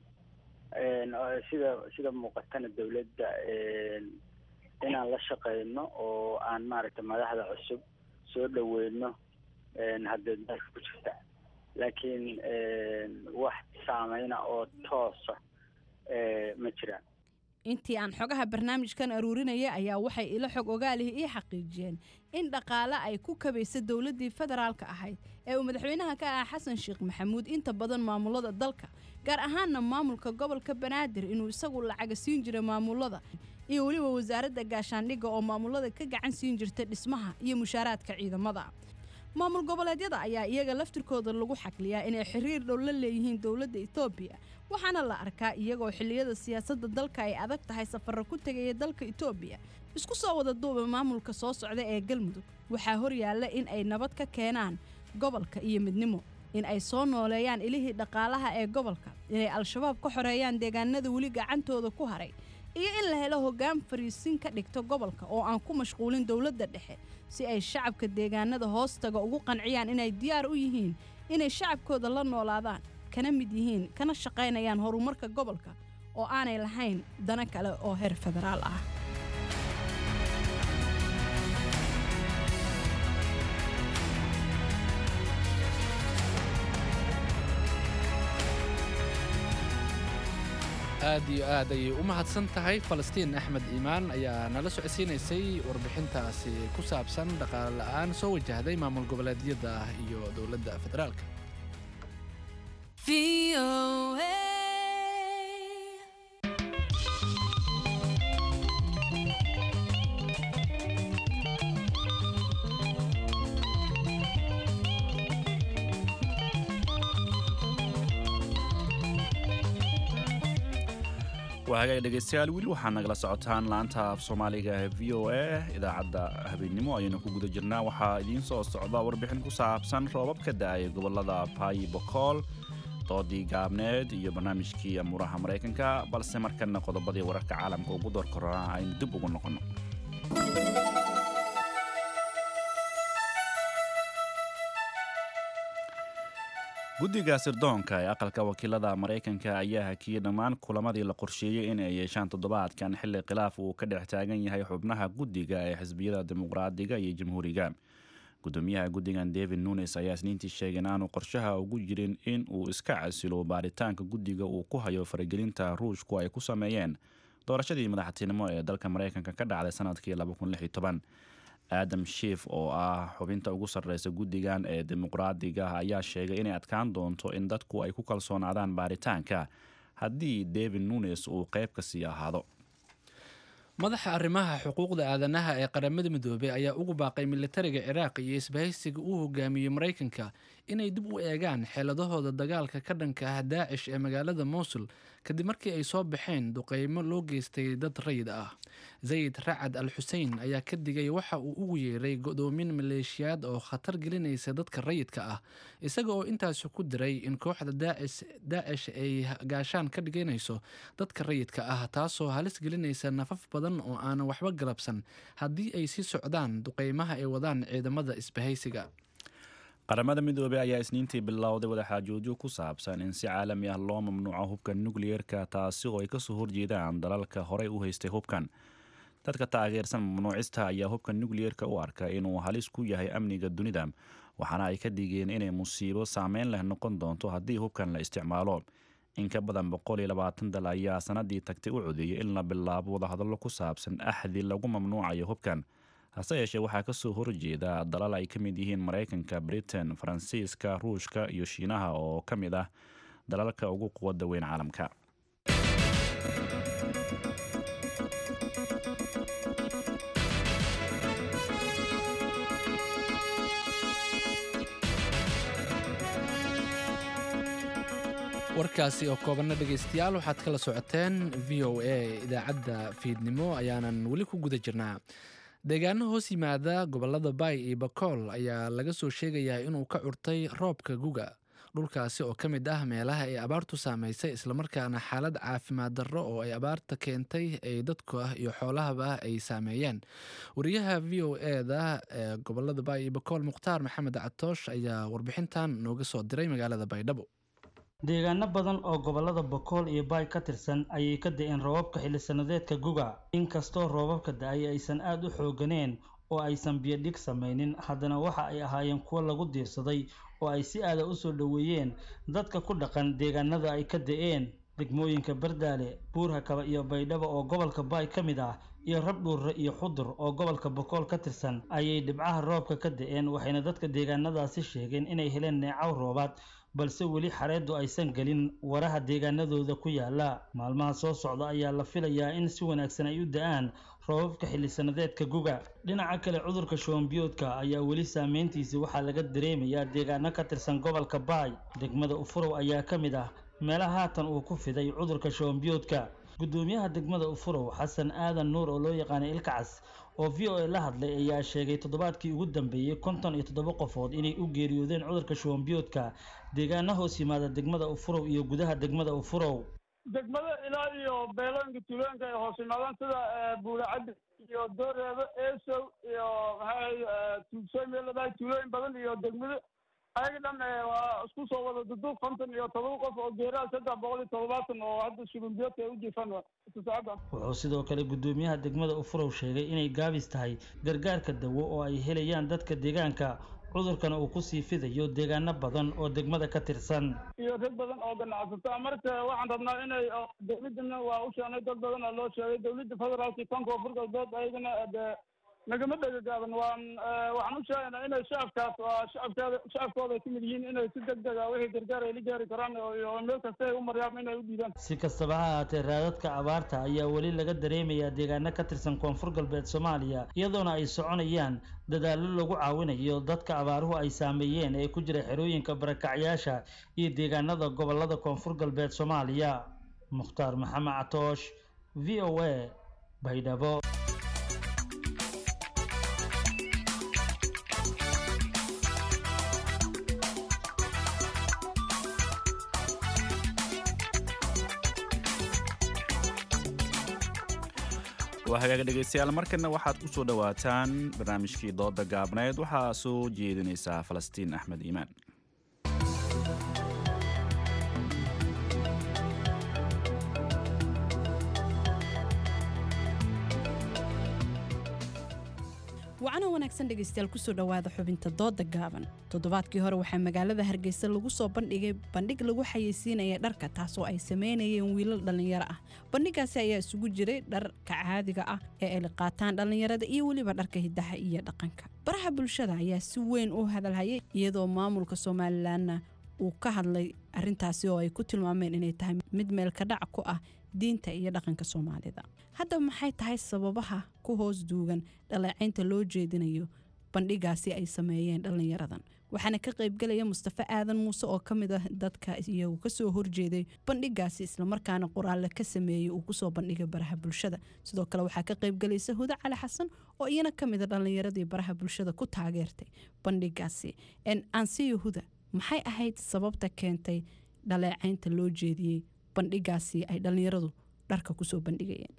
sida muuqatana dawladda inaan la shaqeyno oo aan maaragtay madaxda cusub soo dhaweyno hadda dalka ku jirta. laakiin wax saameyna oo toosa ma jiraan. intii aan xogaha barnaamijkan aruurinaya ayaa waxay ila xog ogaalihi ii xaqiijiyeen in dhaqaale ay ku kabaysa dowladdii federaalka ahayd ee uu madaxweynaha ka ah xasan sheekh maxamuud inta badan maamulada dalka gaar ahaanna maamulka gobolka banaadir inuu isagu lacaga siin jiray maamulada iyo weliba wasaaradda gaashaandhigga oo maamulada ka gacan siin jirta dhismaha iyo mushaaraadka ciidamada. maamul goboleedyada ayaa iyaga laftirkooda lagu xakliyaa inay xiriir dhow la leeyihiin dowladda Itoobiya, waxaana la arkaa iyagoo xilliyada siyaasadda dalka ay adag tahay safarro ku tagaya dalka Itoobiya. isku soo wada duuba maamulka soo socda ee galmudug waxaa hor yaalla in ay nabad ka keenaan gobolka iyo midnimo, in ay soo nooleeyaan ilihii dhaqaalaha ee gobolka, inay al-shabaab ka xoreeyaan deegaanada weli gacantooda ku haray, iyo in la helo hoggaan fariisin ka dhigto gobolka oo aan ku mashquulin dowladda dhexe si ay shacabka deegaanada hoostaga ugu qanciyaan inay diyaar u yihiin inay shacabkooda la noolaadaan, kana mid yihiin kana shaqaynayaan horumarka gobolka oo aanay lahayn dana kale oo heer federaal ah. aad iyo aad ayay u mahadsan tahay falastiin axmed iimaan ayaa nala socodsiinaysay warbixintaasi ku saabsan dhaqaale la'aan soo wajahday maamul goboleedyada iyo dowladda federaalka. وهاجي dhegeystayaal wili waxaan nagala socotaan laanta af Soomaaliga ee VOA idaacadda habeenimo ayaynu ku guda jirnaa waxaa idin soo socda warbixin ku saabsan roobab ka da'ay gobolada Bay Boqol doodii gaabneed iyo barnaamijkii amuraha Mareykanka balse markana qodobadii wararka caalamka ugu door korona aynu dib ugu noqono guddiga sirdoonka ee aqalka wakiilada Mareykanka ayaa hakiyay dhammaan kulamadii la qorsheeyay in ay yeeshaan toddobaadkan xilli khilaaf uu ka dhex taagan yahay xubnaha guddiga ee xisbiyada dimuqraadiga iyo jamhuuriga gudoomiyaha guddigan David Nunes ayaa isniintii sheegay in aanu qorshaha ugu jirin in uu iska casilo baaritaanka guddiga uu ku hayo faragelinta Ruushku ay ku sameeyeen doorashadii madaxtinimo ee dalka Mareykanka ka dhacday sanadkii 2016 Adam Schiff oo ah xubinta ugu sarreysa guddigan ee dimuqraadiga ayaa sheegay inay adkaan doonto in dadku ay ku kalsoonaadaan baaritaanka haddii David Nunes uu qayb ka sii ahaado madaxa arrimaha xuquuqda aadanaha ee qaramada midoobay ayaa ugu baaqay militariga Ciraaq iyo isbahaysiga uu hogaamiyay Mareykanka inay dib u eegaan xeeladahooda dagaalka ka dhanka ah Daesh ee magaalada Mosul kadib markii ay soo baxeen duqeymo loo geystay dad rayid ah Zayd Racad Al-Hussein ayaa ka digay waxa uu ugu yeeray godoomin maleeshiyaad oo khatar gelinaysa dadka rayidka ah isaga oo intaas ku diray in kooxda Daesh ay gaashaan ka dhiganayso dadka rayidka ah taasoo halis gelinaysa nafaf badan oo aan waxba galabsan haddii ay sii socdaan duqeymaha ay wadaan ciidamada isbahaysiga qaramada midoobay ayaa isniintii bilowday wadaxaajoodyo ku saabsan in si caalami ah loo mamnuuco hubka nuclear-ka taasi oo ay ka soo horjeedaan dalalka horey u haystay hubkan dadka taageersan mamnuucista ayaa hubka nuclear-ka u arka inuu halis ku yahay amniga dunida waxaana ay ka digeen inay musiibo saameyn leh noqon doonto haddii hubkan la isticmaalo in ka badan 120 dal ayaa sanadii tagtay u codeeyay in la bilaabo wadahadallo ku saabsan axdi lagu mamnuucayo hubkan hase yeeshee waxaa ka soo horjeeda dalal ay ka mid yihiin Mareykanka, Britain, Faransiiska, Ruushka iyo Shiinaha oo ka mid ah dalalka ugu quwadda weyn caalamka warkaasi oo koobanna dhegeystayaal waxaad kala socoteen VOA idaacadda fiidnimo ayaanan weli ku guda jirnaa deegaano hoos yimaada gobolada Bay iyo Boqol ayaa laga soo sheegayaa inuu ka curtay roobka guga dhulkaasi oo ka mid ah meelaha ay abaartu saameysay islamarkaana xaalad caafimaad darro oo ay abaarta keentay ay dadku iyo xoolahaba ay saameeyeen wariyaha VOA-da ee gobolada Bay iyo Boqol Mukhtaar Maxamed Catoosh ayaa warbixintan nooga soo diray magaalada Baydhabo deegaano badan oo gobolada Boqol iyo Bay ka tirsan ayay ka da'een roobabka xilli sanadeedka guga inkastoo roobabka da'ay aysan aad u xooganeen oo aysan biyo dhig samaynin haddana waxa ay ahaayeen kuwo lagu diirsaday oo ay si aad u soo dhaweeyeen dadka ku dhaqan deegaanada ay ka da'een degmooyinka Bardaale Buurhakaba iyo Baydhabo oo gobolka Bay ka mid ah iyo Rabdhuure iyo Xudur oo gobolka Boqol ka tirsan ayay dhibcaha roobka ka da'een waxayna dadka deegaanadaasi sheegeen inay heleen neecaw roobaad balse weli xareedu aysan galin waraha deegaanadooda ku yaala maalmaha soo socda ayaa la filayaa in si wanaagsan ay u da'aan roobabka xilli sanadeedka guga dhinaca kale cudurka shoombiyoodka ayaa weli saameyntiisa waxaa laga dareemayaa deegaano ka tirsan gobolka Bay degmada Ufurow ayaa ka mid ah meelaha haatan uu ku fiday cudurka shoombiyoodka gudoomiyaha degmada Ufurow Xasan Aadan Nuur oo loo yaqaan Ilkacas oo VOA la hadlay ayaa sheegay toddobaadkii ugu dambeeyay 57 qofood inay u geeriyoodeen cudurka shoombiyoodka deegaano hoos yimaada degmada Ufurow iyo gudaha degmada Ufurow degmada ilaa iyo beeloonka tuulooyinka ay hoos yimaadaan sida Buulacad iyo Dooreebo Eesow iyo tuulooyin meelaha tuulooyin badan iyo degmada ayaga dhan waa isku soo wada duduub 57 qof oo geeraha 370 oo hadda shoombiyoodka ay u jiifaan wuxuu sidoo kale gudoomiyaha degmada Ufurow sheegay inay gaabis tahay gargaarka dawo oo ay helayaan dadka deegaanka cudurkana uu ku sii fidayo deegaano badan oo degmada ka tirsan iyo dad badan oo ganacsato marka waxaan rabnaa inay dawladana waa u sheegay dad badan oo loo sheegay dawladda federaalka tanko Afrika dad ayagana nagama dhagaaban waxaan u sheegaynaa inay shacabkooda ka mid yihiin inay si degdeg ah wixii gargaar ay la gaari karaan iyo meel kasta ay u marayaan inay u diidaan si kastaba ha ahaatee raadadka abaarta ayaa weli laga dareemayaa deegaano ka tirsan koonfur galbeed Soomaaliya iyadoona ay soconayaan dadaallo lagu caawinayo dadka abaaruhu ay saameeyeen ee ku jira xerooyinka barakacyaasha iyo deegaanada gobolada koonfur galbeed Soomaaliya mukhtaar maxamed catoosh v o a baydhabo. waa hagaaga dhegaystayaal markana waxaad ku soo dhawaataan barnaamijkii dooda gaabneed waxaa soo jeedinaysaa falastiin axmed iimaan. wacana wanaagsan dhegaystayaal kusoo dhowaada xubinta dooda gaaban. toddobaadkii hore waxaa magaalada hargeysa lagu soo bandhigay bandhig lagu xayeysiinaya dharka taasoo ay sameynayeen wiilal dhallinyaro ah. bandhigaasi ayaa isugu jiray dharka caadiga ah ee ay qaataan dhallinyarada iyo weliba dharka hidaha iyo dhaqanka. baraha bulshada ayaa si weyn u hadalhayay iyadoo maamulka Somalilandna uu ka hadlay arrintaasi oo ay ku tilmaameen inay tahay mid meel ka dhac ku ah diinta iyo dhaqanka Soomaalida. hadda maxay tahay sababaha ku hoos duugan dhaleecaynta loo jeedinayo bandhigaasi ay sameeyeen dhalinyaradan? waxaana ka qayb galaya Mustafa Aadan Muuse oo kamid ah dadka iyagu ka soo horjeeday bandhigaasi isla markaana qoraal ka sameeyay uu ku soo bandhigay baraha bulshada. sidoo kale waxaa ka qayb galaysa Huda Cali Xasan oo iyana kamid ah dhalinyaradii baraha bulshada ku taageertay bandhigaasi. Ansiyo Huda, maxay ahayd sababta keentay dhaleecaynta loo jeediyay bandhigaasi ay dhalinyaradu dharka ku soo bandhigayeen?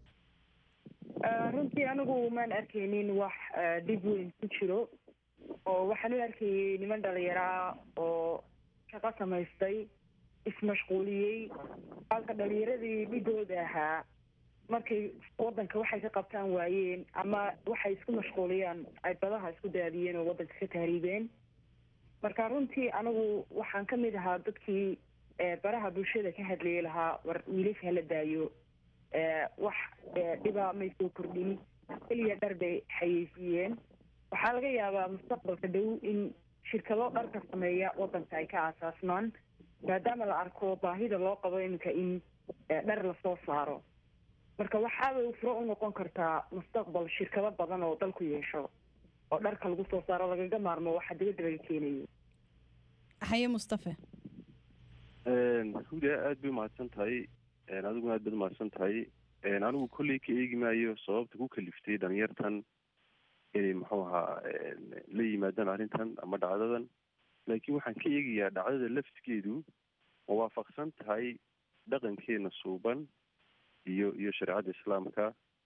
runtii anigu maan arkaynin wax dhib weyn ku jiro oo waxaan u arkayay niman dhalinyaro oo shaqo samaystay ismashquuliyey halka dhalinyaradii dhigooda ahaa markay wadanka waxay ka qabtaan waayeen ama waxay isku mashquuliyaan ay badaha isku daadiyeen oo wadanka ka tahriibeen. marka runtii anigu waxaan ka mid ahaa dadkii baraha bulshada ka hadlayay lahaa war wiilasha hala daayo wax dhiba may soo kordhin keliya dhar bay xayeysiiyeen. waxaa laga yaabaa mustaqbalka dhow in shirkado dharka sameeya wadanka ay ka aasaasmaan maadaama la arko baahida loo qabo iminka in dhar lasoo saaro. marka waxaabay furo u noqon kartaa mustaqbal shirkado badan oo dalku yeesho oo dharka lagu soo saaro lagaga maarmo waxa dibadda laga keenayo. haye Mustafa. Huda aad bay mahadsan tahay, adiguna aad baad mahadsan tahay. anigu kolley ka eegi maayo sababta ku kaliftay dhalinyartan inay muxuu ahaa la yimaadaan arrintan ama dhacdadan, laakiin waxaan ka eegayaa dhacdada laftigeedu ma waafaqsan tahay dhaqankeena suuban iyo shareecada islaamka.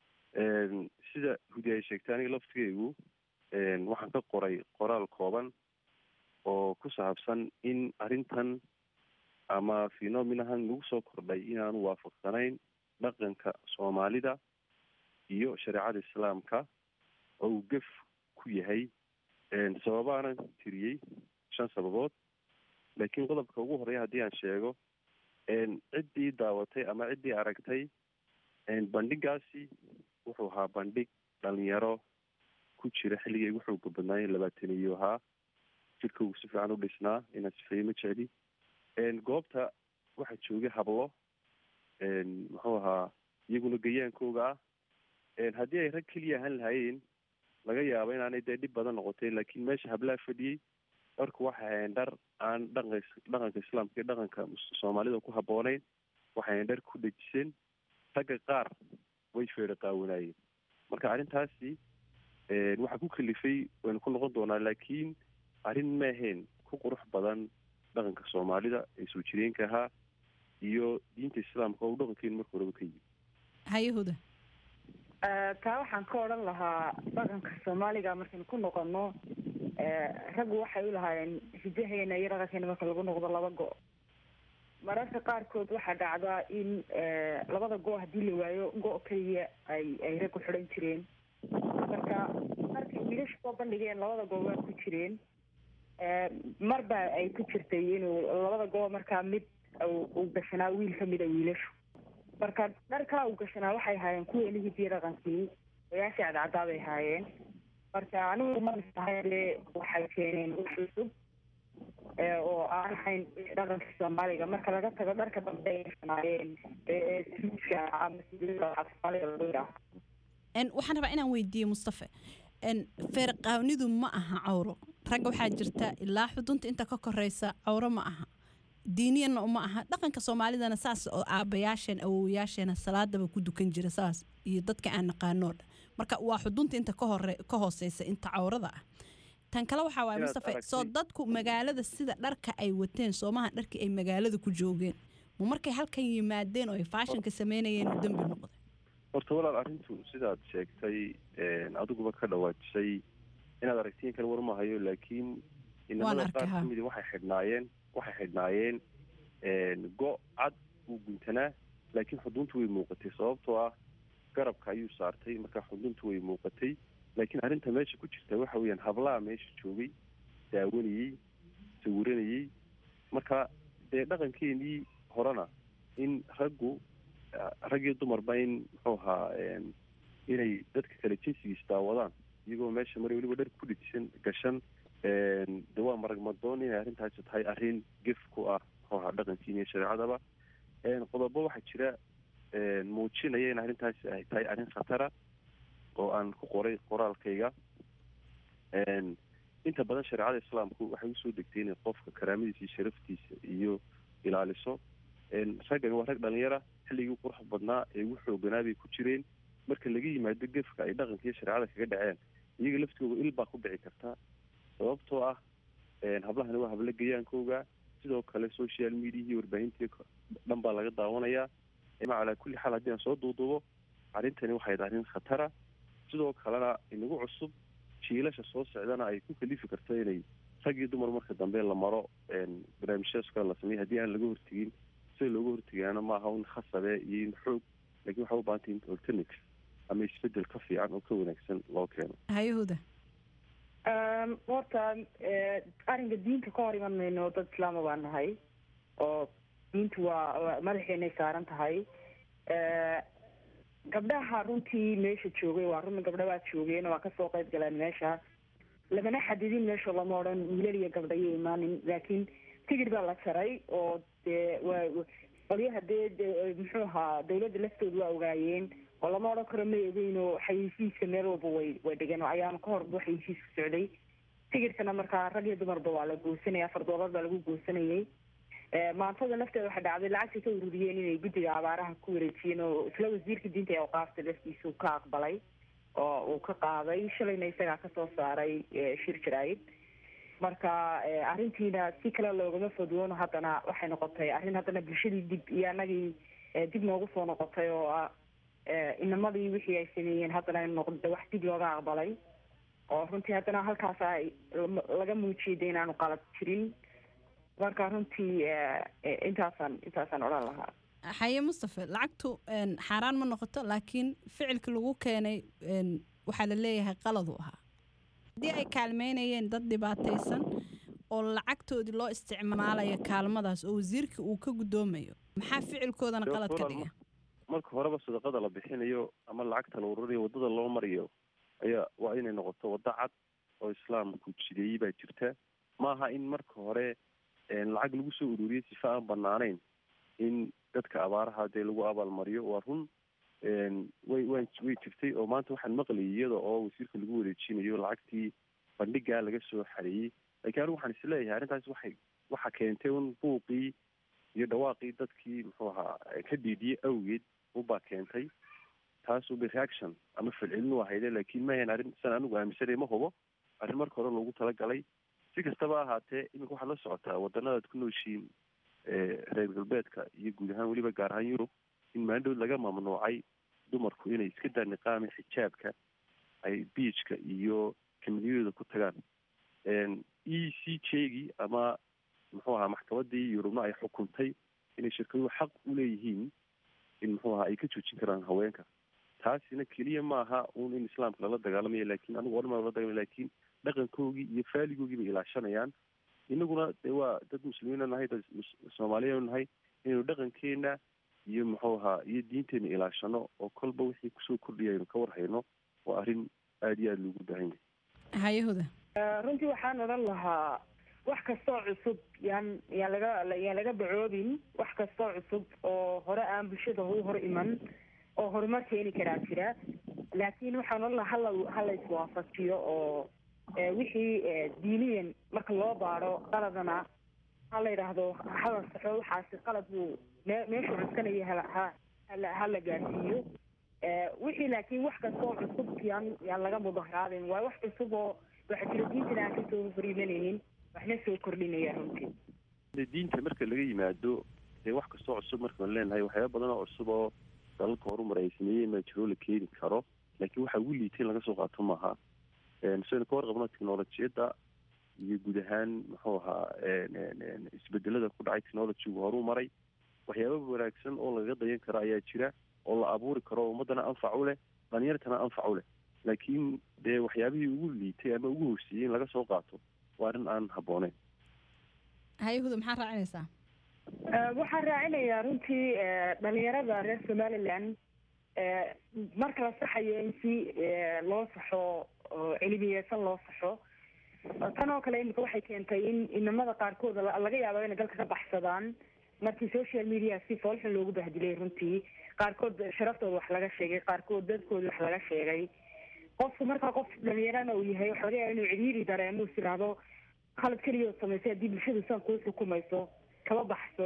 sida Huda ay sheegtay aniga laftigeygu waxaan ka qoray qoraal kooban oo ku saabsan in arrintan ama phenomenahan lagu soo kordhay inaanu waafaqsanayn dhaqanka Soomaalida iyo shareecada islaamka oo uu gef ku yahay. sababaanan tiriyey 5 sababood, laakiin qodobka ugu horeeya haddii aan sheego ciddii daawatay ama ciddii aragtay bandhigaasi wuxuu ahaa bandhig dhalinyaro ku jira xilligay ugu xooga badnaayeen 20 ahaa, jirka uu si fiican u dhisnaa, inaan sifeeye ma jecli. goobta waxaa joogay hablo muxuu ahaa iyaguna gayaankooga ah. haddii ay rag keliya ahaan lahaayeen laga yaabo inaanay dee dhib badan noqotay, laakiin meesha hablaha fadhiyey dharku waxay ahayn dhar aan dhaqanka islaamka iyo dhaqanka Soomaalida ku habboonayn. waxay ahayn dhar ku dhejisan, ragga qaar way feedha qaawanaayeen. marka arrintaasi waxaa ku kalifay waynu ku noqon doonaa, laakiin arrin ma ahayn ku qurux badan dhaqanka Soomaalida ee soo jireenka ahaa iyo diinta islaamka oo dhaqankeenu marka horeba ka yimid. haye Huda. taa waxaan ka odhan lahaa dhaqanka Soomaaliga markaynu ku noqono raggu waxay u lahaayeen hidaheena iyo dhaqankeena marka lagu noqdo 2 go'. mararka qaarkood waxaa dhacdaa in 2 go' haddii la waayo go' keliya ay raggu xidhan jireen. marka markay wiilasha soo bandhigeen 2 go' waa ku jireen. marba ay ku jirtay inuu 2 go' markaa mid uu gashanaa wiil ka mid a wiilashu. marka dharkaa uu gashanaa waxay ahaayeen kuweeni hidiya dhaqankii oyaashii cadcaddaa bay ahaayeen. marka anigu manisahayde waxay keeneen wax cusub oo aan ahayn dhaqanka Soomaaliga. marka laga tago dharka dambe ay gashanaayeen suudka ama sidii Soomaaliga. waxaan rabaa inaan weydiiyo Mustafa, feerqaawnidu ma aha cawro. ragga waxaa jirta ilaa xudunta inta ka koreysa cawro ma aha. diiniyana uma aha dhaqanka soomaalidana saas oo aabayaasheen awowayaasheena salaadaba ku dukan jira saas iyo dadka aan naqaano marka waa xudunta inta ka hooseysa inta cawrada ah tan kale waxa waay Mustafa soo dadku magaalada sida dharka ay wateen Soomaha dharkii ay magaalada ku joogeen ma markay halkan yimaadeen oo ay fashion ka sameeyeen u dambi noqday horta walaal arrintu sidaad sheegtay adiguba ka dhawaajisay inaad aragtiin kale war ma hayo laakiin inamada qaar kamid waxay xidhnaayeen go cad uu guntanaa laakiin xuduntu way muuqatay sababtoo ah garabka ayuu saartay marka xuduntu way muuqatay laakiin arrinta meesha ku jirta waxa weeyaan hablaha meesha joogay daawanayey sawiranayey marka dee dhaqankeenii horena in rag iyo dumarba in muxuu ahaa inay dadka kale jinsigiis daawadaan iyagoo meesha mari weliba dhar ku dhidsan gashan de waa maragmadoon inay arrintaasi tahay arrin gef ku ah muxuu ahaa dhaqankiina iyo shareecadaba qodobo waxaa jira muujinaya in arrintaasi ay tahay arrin khatara oo aan ku qoray qoraalkayga inta badan shareecada islaamku waxay usoo degtay inay qofka karaamadiisa iyo sharaftiisa iyo ilaaliso raggan waa rag dhalinyara xilligii quruxda badnaa ee ugu xooganaa bay ku jireen marka laga yimaado gefka ay dhaqanka iyo shareecada kaga dhaceen iyaga laftooda il baa ku dhici karta sababtoo ah hablahani waa hablo gayaankooga sidoo kale social media iyo warbaahintii dhan baa laga daawanayaa calaa kulli xaal haddii aan soo duuduubo arrintani waxay tahay arrin khatara sidoo kalena inagu cusub jiilasha soo socdana ay ku kalifi karto inay rag iyo dumar marka dambe la maro barnaamijyadaas kale la sameeyo haddii aan laga hortegin sida looga hortegaana maaha in khasabe iyo in xoog laakiin waxaa u baahantay in alternative ama isbedel ka fiican oo ka wanaagsan loo keeno hayahuda horta arrinka diinta ka hor iman mayno dad islaama baan nahay oo diintu waa madaxeenay saaran tahay gabdhaha runtii meesha joogay waa run gabdha waa joogeen waa kasoo qayb galeen meesha lamana xadidin meesha lama odhan wiilal iyo gabdha iyo imaanin laakiin tigir baa la jaray oo dee qolyaha dee muxuu ahaa dawladda laftooda waa ogaayeen oo lama odhan karo ma egeyn oo xayeysiiska meel walba way dhigeen oo ayaama ka hor buu xayeysiisku socday tigirkana markaa rag iyo dumarba waa la goosanaya $4 baa lagu goosanayay maantada nafteeda waxay dhacday lacagtay ka ururiyeen inay guddiga abaaraha ku wareejiyeen oo isla wasiirka diinta ee awqaafta laftiisa uu ka aqbalay oo uu ka qaaday shalayna isagaa kasoo saaray shir jaraayid marka arrintiina si kale loogama fodwoono haddana waxay noqotay arrin haddana bulshadii dib iyo annagii dib noogu soo noqotay oo ah inamadii wixii ay sameeyeen haddana noqda wax dib looga aqbalay oo runtii haddana halkaas laga muujiyay de inaanu qalad jirin marka runtii intaasaan odhan lahaa xaye Mustafa lacagtu xaaraan ma noqoto laakiin ficilka lagu keenay waxaa la leeyahay qalad u ahaa haddii ay kaalmeynayeen dad dhibaataysan oo lacagtoodii loo isticmaalayo kaalmadaas oo wasiirka uu ka guddoomayo maxaa ficilkoodana qalad ka dhiga marka horeba sadaqada la bixinayo ama lacagta la ururiyo waddada loo mariyo ayaa waa inay noqoto waddo cad oo islaamku jideeyey baa jirta maaha in marka hore lacag lagu soo ururiyey sifa aan banaanayn in dadka abaaraha dee lagu abaalmariyo waa run way jirtay oo maanta waxaan maqlayay iyada oo wasiirka lagu wareejinayo lacagtii bandhigaa laga soo xareeyey laakiin anigu waxaan isleeyahay arrintaas waxa keentay un buuqii iyo dhawaaqii dadkii muxuu ahaa ka diidiyey awgeed ubaa keentay taas uba reaction ama falcelin u ahayde laakiin ma ahayn arrin san anigu aaminsanay ma hubo arrin marka hore loogu talagalay si kastaba ahaatee iminka waxaad la socotaa waddanadaad ku nooshiin reer galbeedka iyo guud ahaan weliba gaar ahaan yurub in maandhood laga mamnuucay dumarku inay iska daa niqaami xijaabka ay biijka iyo kamidiyadooda ku tagaan ECJ-gii ama muxuu ahaa maxkamadii yurubna ay xukuntay inay shirkaduhu xaq u leeyihiin in muxuu ahaa ay ka joojin karaan haweenka taasina keliya maaha un in islaamka lala dagaalamayo laakiin anigu odhan maa lala dagaalamay laakiin dhaqankoogii iyo faaligoogii bay ilaashanayaan inaguna dee waa dad muslimiina nahay dad soomaaliyeenu nahay inaynu dhaqankeena iyo muxuu ahaa iyo diinteena ilaashano oo kolba wixii kusoo kordhiya aynu ka warhayno waa arrin aada iyo aada loogu baahan yahay hayahuda runtii waxaan odhan lahaa wax kastoo cusub yaan laga bacoobin wax kastoo cusub oo hore aan bulshada u hor iman oo horumar keeni karaa jira laakiin waxaan odhan lahaa hala iswaafajiyo oo wixii diiniyan marka loo baaro qaladana ha la yidhaahdo hala saxo waxaasi qalad buu meeshuu cuskanaya ha la gaarsiiyo wixii laakiin wax kastoo cusub yaan laga mudaharaadin waa wax cusub oo waxa jira diintana aan kasoo fariimanaynin waxna soo kordhinaya runtii diinta marka laga yimaado dee wax kastoo cusub markaan leenahay waxyaaba badan oo cusub oo dalalka horumar ay sameeyeen ma jiro la keeni karo laakiin waxa ugu liitay in laga soo qaato maaha sidaynu ka warqabno teknolojiyadda iyo guud ahaan muxuu ahaa isbedelada ku dhacay technologygu horuu maray waxyaaba wanaagsan oo lagaga dayan karo ayaa jira oo la abuuri karo ummadana anfac u leh dhalinyartana anfac u leh laakiin dee waxyaabihii ugu liitay ama ugu hooseeyey in laga soo qaato waa arrin aan habbooneyn. hayahuda maxaa raacinaysaa? waxaan raacinayaa runtii dhalinyarada reer somaliland marka la saxayo in si loo saxo cilmiyeysan loo saxo tan oo kale imika waxay keentay in inamada qaarkood laga yaabo inay dalka ka baxsadaan markii social media si foolxun loogu bahdilay runtii qaarkood sharaftooda wax laga sheegay qaarkood dadkooda wax laga sheegay qofku markaa qof dhalinyarana uu yahay waxa laga yaaba inuu cidhiiri dareemo is idhaahdo khalad keliyood samaysay haddii bulshadu saan kuu xukumayso kaba baxso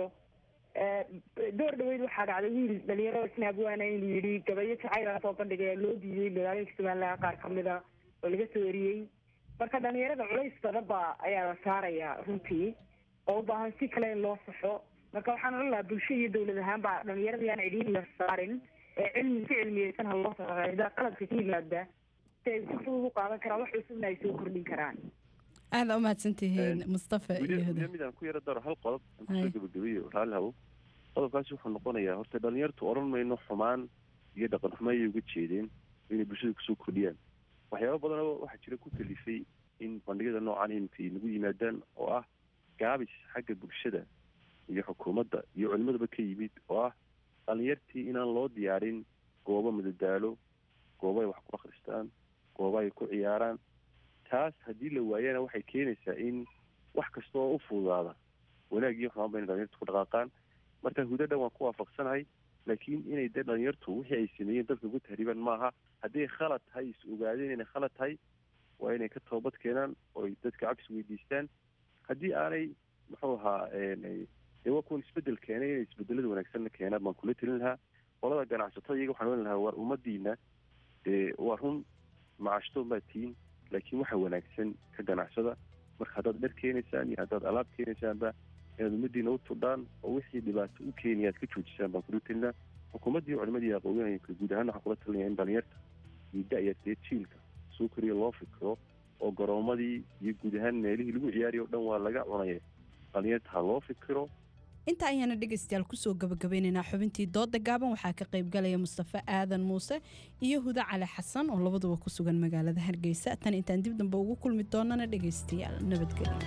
door dhaweyd waxaa dhacday wiil dhalinyaro isna abwaana inuu yidhi gabayo jacayla soo bandhigay loo diiday magaalooyinka somaliland qaar kamida oo laga soo eriyey marka dhalinyarada culays badan baa ayaa la saaraya runtii oo u baahan si kale in loo saxo marka waxaan oran lahaa bulsho iyo dawlad ahaan baa dhalinyarada yaan cidhiiri la saarin si cilmiyeysan ha loo saxo qaladka ka yimaada si ay si fudud u qaadan karaan wax cusubna ay soo kordhin karaan. aada umahadsantihiin mustafa iyo huda midaan ku yaro daro hal qodob aan kusoo gabagabeeyo raalli habo qodobkaasi wuxuu noqonayaa horta dhalinyartu oran mayno xumaan iyo dhaqan xumo ayay uga jeedeen inay bulshada kusoo kordhiyaan waxyaaba badan oo waxaa jira ku kalifay in bandhigyada noocan imika nagu yimaadaan oo ah gaabis xagga bulshada iyo xukuumadda iyo culimadaba ka yimid oo ah dhalinyartii inaan loo diyaarin goobo madadaalo goobo ay wax ku akhristaan goobo ay ku ciyaaraan taas haddii la waayana waxay keenaysaa in wax kasta oo u fududaada wanaag iyo xumaan bayna dhalinyartu ku dhaqaaqaan marka hudadhan waan ku waafaqsanahay laakiin inay dee dhalinyartu wixii ay sameeyeen dalka ugu tahriibaan maaha hadday khalad tahay is ogaadeen inay khalad tahay waa inay ka toobad keenaan oo dadka cabsi weydiistaan haddii aanay muxuu ahaa dee waa kuwan isbedel keenay inay isbedelada wanaagsanna keenaan baan kula telin lahaa qolada ganacsatada iyaga waxaan oran lahaa war ummadiina dee waa run macashtoon baa tihiin laakiin waxa wanaagsan ka ganacsada marka haddaad dhar keenaysaan iyo haddaad alaab keenaysaanba inaad ummadiina u tudhaan oo wixii dhibaato u keenaya aad ka joojisaan baan kula telinaa xukuumaddii culimadii aqoonyahanka guud ahaan waxaan kula talinaya in dhalinyarta iyo da-yartee jiilka soo koriya loo fikiro oo garoomadii iyo guud ahaan meelihii lagu ciyaariyo o dhan waa laga cunaya dhalinyarta ha loo fikiro inta ayaana dhegaystayaal kusoo gabagabeynaynaa xubintii dooda gaaban waxaa ka qaybgalaya mustafa aadan muuse iyo huda cali xasan oo labaduba ku sugan magaalada hargeysa tan intaan dib dambe ugu kulmi doonana dhegaystayaal nabadgelyo.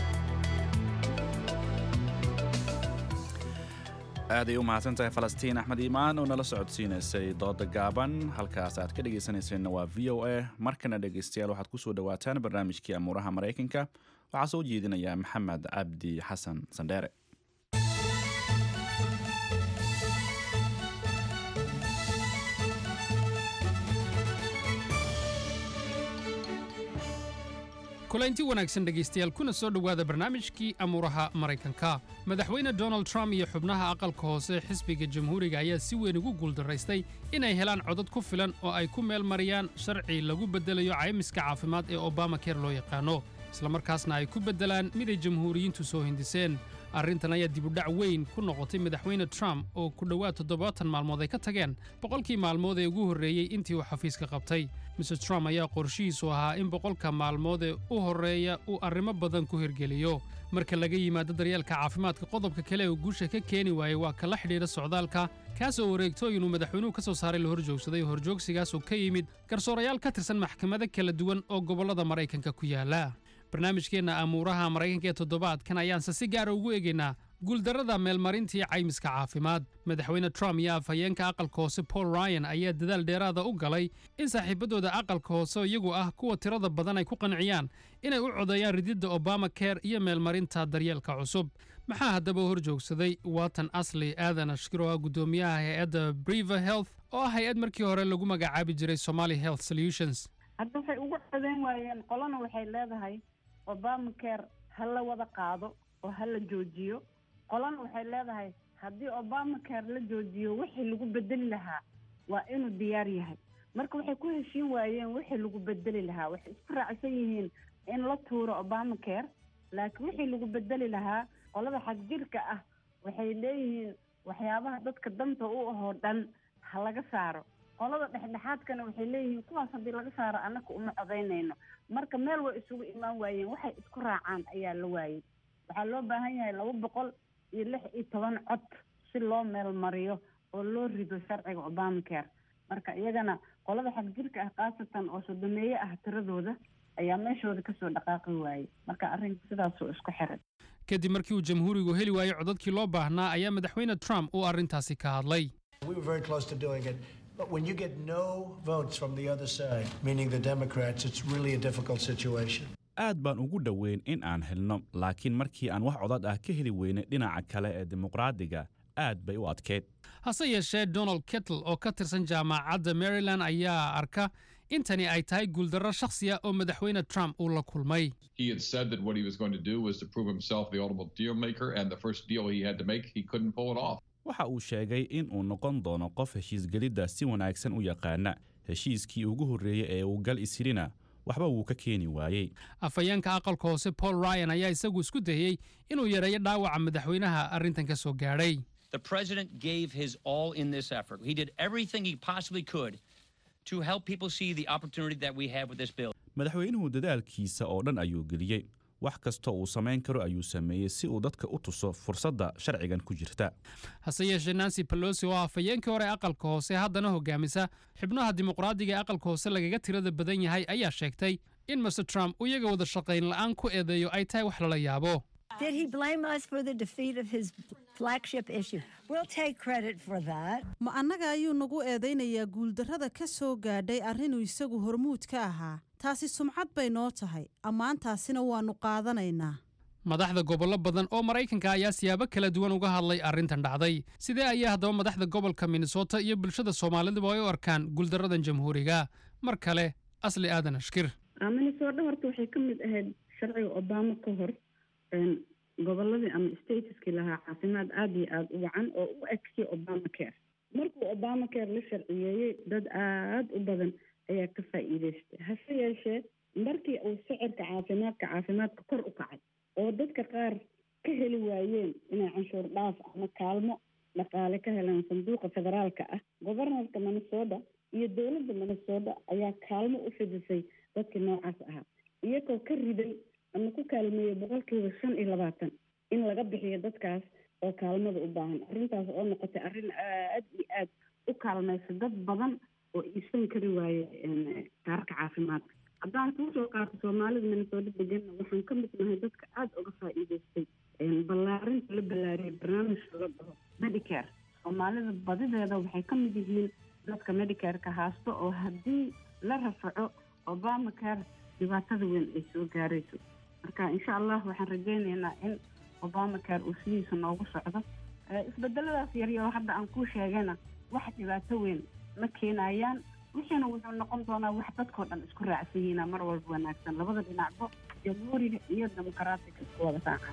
aaday u mahadsantahay falastiin axmed iimaan oo nala socodsiinaysay dooda gaaban halkaas aad ka dhegaysanayseena waa v o a markana dhegaystayaal waxaad kusoo dhawaataan barnaamijkii amuuraha maraykanka waxaa soo jeedinaya maxamed cabdi xasan sandheere. kulaynti wanaagsan dhegaystayaal kuna soo dhowaada barnaamijkii amuuraha maraykanka madaxweyne donald trump iyo xubnaha aqalka hoose xisbiga jamhuuriga ayaa si weyn ugu guuldaraystay inay helaan codad ku filan oo ay ku meel mariyaan sharci lagu beddelayo caymiska caafimaad ee obamacare loo yaqaano islamarkaasna ay ku beddelaan mid ay jamhuuriyiintu soo hindiseen arrintan ayaa dibudhac weyn ku noqotay madaxweyne trump oo ku dhowaad 70 maalmood ay ka tageen boqolkii maalmood ee ugu horreeyey intii uu xafiiska qabtay mr trump ayaa qorshihiisu ahaa in boqolka maalmood ee u horreeya uu arrimo badan ku hirgeliyo marka laga yimaado daryeelka caafimaadka qodobka kale ee uu guusha ka keeni waayey waa kala xidhiidha socdaalka kaasoo wareegtooyin uu madaxweynuhu ka soo saaray la horjoogsaday horjoogsigaas oo ka yimid garsoorayaal ka tirsan maxkamado kala duwan oo gobollada maraykanka ku yaala barnaamijkeenna amuuraha maraykanka ee toddobaadkan ayaanse si gaara ugu eegaynaa guuldarrada meelmarintii caymiska caafimaad madaxweyne trump iyo afhayeenka aqalka hoose paul ryan ayaa dadaal dheeraada u galay in saaxiibadooda aqalka hoose iyagu ah kuwa tirada badan ay ku qanciyaan inay u codeeyaan rididda obamacare iyo meelmarinta daryeelka cusub maxaa haddaba hor joogsaday waatan asli aadan ashkiro ah guddoomiyaha hay-adda briver health oo ah hay-ad markii hore lagu magacaabi jiray somali health solutions hadda waxay ugu codeyn waayeen qolana waxay leedahay obamacare ha la wada qaado oo hala joojiyo qolana waxay leedahay haddii obamacare la joojiyo wixii lagu bedeli lahaa waa inuu diyaar yahay marka waxay ku heshiin waayeen wixii lagu bedeli lahaa waxay isku raacsan yihiin in la tuuro obamacare laakiin wixii lagu bedeli lahaa qolada xagjirka ah waxay leeyihiin waxyaabaha dadka danta u ahoo dhan ha laga saaro qolada dhexdhexaadkana waxay leeyihiin kuwaas haddii laga saaro annaka uma codaynayno marka meel way isugu imaan waayeen waxay isku raacaan ayaa la waayey waxaa loo baahan yahay 216 cod si loo meel mariyo oo loo rido sharciga obamacare marka iyagana qolada xagjirka ah qaasatan oo sodomeeye ah tiradooda ayaa meeshooda kasoo dhaqaaqi waayey marka arrinka sidaasuu isku xiray kadib markii uu jamhuurigu heli waayey codadkii loo baahnaa ayaa madaxweyne Trump uu arrintaasi ka hadlay. We were very close to doing it, but when you get no votes from the other side, meaning the Democrats, it's really a difficult situation. aad baan ugu dhoweyn in aan helno laakiin markii aan wax codad ah ka heli weynay dhinaca kale ee dimuqraadiga aad bay u adkeyd. hase yeeshee Donald Kettle oo ka tirsan jaamacadda Maryland ayaa arka intani ay tahay guuldarro shakhsi ah oo madaxweyne Trump uu la kulmay. He had said that what he was going to do was to prove himself the ultimate deal maker, and the first deal he had to make, he couldn't pull it off. waxa uu sheegay in uu noqon doono qof heshiisgelidda si wanaagsan u yaqaana heshiiskii ugu horreeyay ee uu gal isirina waxba wuu ka keeni waayey. afayeenka aqalka hoose Paul Ryan ayaa isagu isku dayay inuu yareeyo dhaawaca madaxweynaha arrintan ka soo gaadhay. The president gave his all in this effort. He did everything he possibly could to help people see the opportunity that we have with this bill. madaxweynuhu dadaalkiisa oo dhan ayuu geliyey wax kasta uu samayn karo ayuu sameeyey si uu dadka u tuso fursadda sharcigan ku jirta. hase yeeshee Nancy Pelosi oo afayeenkii hore aqalka hoose haddana hogaamisa xubnaha dimuqraadiga ee aqalka hoose lagaga tirada badan yahay ayaa sheegtay in Mr. Trump uu iyaga wada shaqayn la'aan ku eedeeyo ay tahay wax lala yaabo. Did he blame us for the defeat of his flagship issue? We'll take credit for that. ma annaga ayuu nagu eedaynayaa guuldarrada ka soo gaadhay arrinuu isagu hormuud ka ahaa taasi sumcad bay noo tahay ammaantaasina waannu qaadanaynaa. madaxda gobollo badan oo Maraykanka ayaa siyaabo kala duwan uga hadlay arrintan dhacday. sidee ayaa haddaba madaxda gobolka Minnesota iyo bulshada Soomaalidu ay u arkaan guuldarradan jamhuuriga? mar kale Asli Aadan Ashkir. Minnesota horta waxay ka mid ahayd sharciga Obama ka hor gobolladii ama stateskii lahaa caafimaad aad iyo aad u wacan oo u egsi Obamacare markuu Obamacare la sharciyeeyey dad aad u badan ayaa ka faa'iidaystay hase yeeshee markii uu sicirka caafimaadka kor u kacay oo dadka qaar ka heli waayeen inay canshuur dhaaf ama kaalmo dhaqaale ka helaan sanduuqa federaalka ah gobornarka Minnesota iyo dowladda Minnesota ayaa kaalmo u fidisay dadkii noocaas ahaa iyagoo ka riday ama ku kaalmeeyay 25% in laga bixiyo dadkaas oo kaalmada u baahan arrintaas oo noqotay arrin aad iyo aad u kaalmaysa dad badan oo iibsan kari waaye kaarka caafimaadka haddaan kuu soo qaato Soomaalida Minnesota deganna waxaan ka mid nahay dadka aad uga faa'iidaystay ballaarinta la ballaariyay barnaamijka la dhaho Medicare Soomaalida badideeda waxay ka mid yihiin dadka Medicare-ka haasto oo haddii la rafaco Obamacare dhibaatada weyn ay soo gaarayso marka insha Allah waxaan rajaynaynaa in Obamacare uu sidiisa noogu socdo isbedeladaas yaryar hadda aan ku sheegayna wax dhibaato weyn ma keenayaan wixina wuxuu noqon doonaa wax dadkoo dhan isku raacsan yihiin mar walba wanaagsan labada dhinacba jamhuuriga iyo dimuqraadiga isku wada raacaan.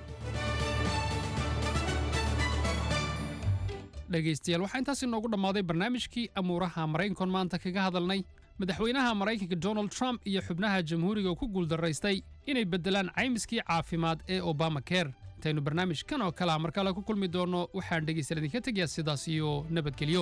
dhegaystayaal waxaa intaasi noogu dhammaaday barnaamijkii amuuraha Maraykanka maanta kaga hadalnay madaxweynaha Maraykanka Donald Trump iyo xubnaha jamhuuriga ku guuldaraystay inay bedelaan caymiskii caafimaad ee Obamacare. intaynu barnaamijkan oo kale mar kale ku kulmi doono waxaan dhegaystayaal idinka tegayaa sidaas iyo nabadgelyo.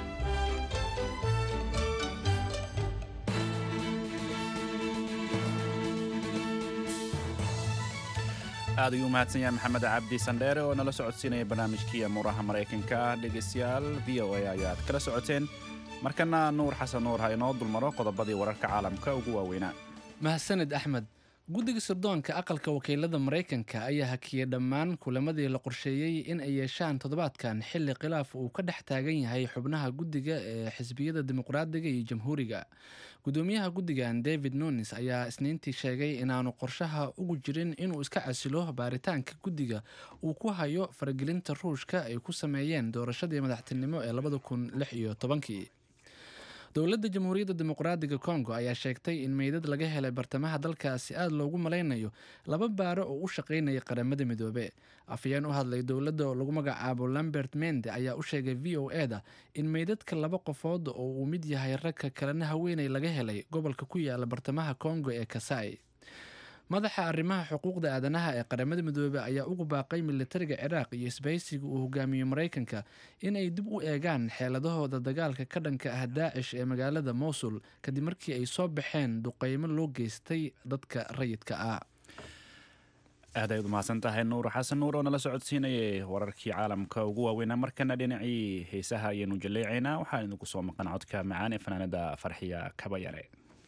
aad ayuu mahadsan yahay maxamed cabdi sandheere oo nala socodsiinaya barnaamijkii amuuraha Maraykanka. dhegaystayaal VOA ayaad kala socoteen markana nuur xasan nuur ha inoo dulmaro qodobadii wararka caalamka ugu waaweynaa. mahadsanid axmed. guddiga sirdoonka aqalka wakiilada Maraykanka ayaa hakiyay dhammaan kulamadii la qorsheeyey in ay yeeshaan toddobaadkan xilli khilaaf uu ka dhex taagan yahay xubnaha guddiga ee xisbiyada dimuqraadiga iyo jamhuuriga. gudoomiyaha guddigan David Nunes ayaa isniintii sheegay inaanu qorshaha ugu jirin inuu iska casilo baaritaanka guddiga uu ku hayo faragelinta Ruushka ay ku sameeyeen doorashadii madaxtinimo ee 2016. dowladda jamhuuriyadda dimuqraadiga kongo ayaa sheegtay in meydad laga helay bartamaha dalkaasi aada loogu malaynayo laba baare oo u shaqaynaya qaramada midoobe afayeen u hadlay dowladda oo lagu magacaabo lambert mende ayaa u sheegay v o eda in meydadka laba qofood oo uu mid yahay ragka kalena haweeney laga helay gobolka ku yaala bartamaha kongo ee kasai madaxa arrimaha xuquuqda aadanaha ee qaramada midoobe ayaa ugu baaqay militariga ciraaq iyo isbahaysiga uu hogaamiyo maraykanka inay dib u eegaan xeeladahooda dagaalka ka dhanka ah daacish ee magaalada mowsul kadib markii ay soo baxeen duqeymo loo geystay dadka rayidka ah aad ayaad umahadsan tahay nuur xasan nuur oo nala socodsiinayay wararkii caalamka ugu waaweynaa markana dhinacii heesaha ayaanu jaleecaynaa waxaa idinku soo maqan codka macaan ee fanaanada farxiya kabayare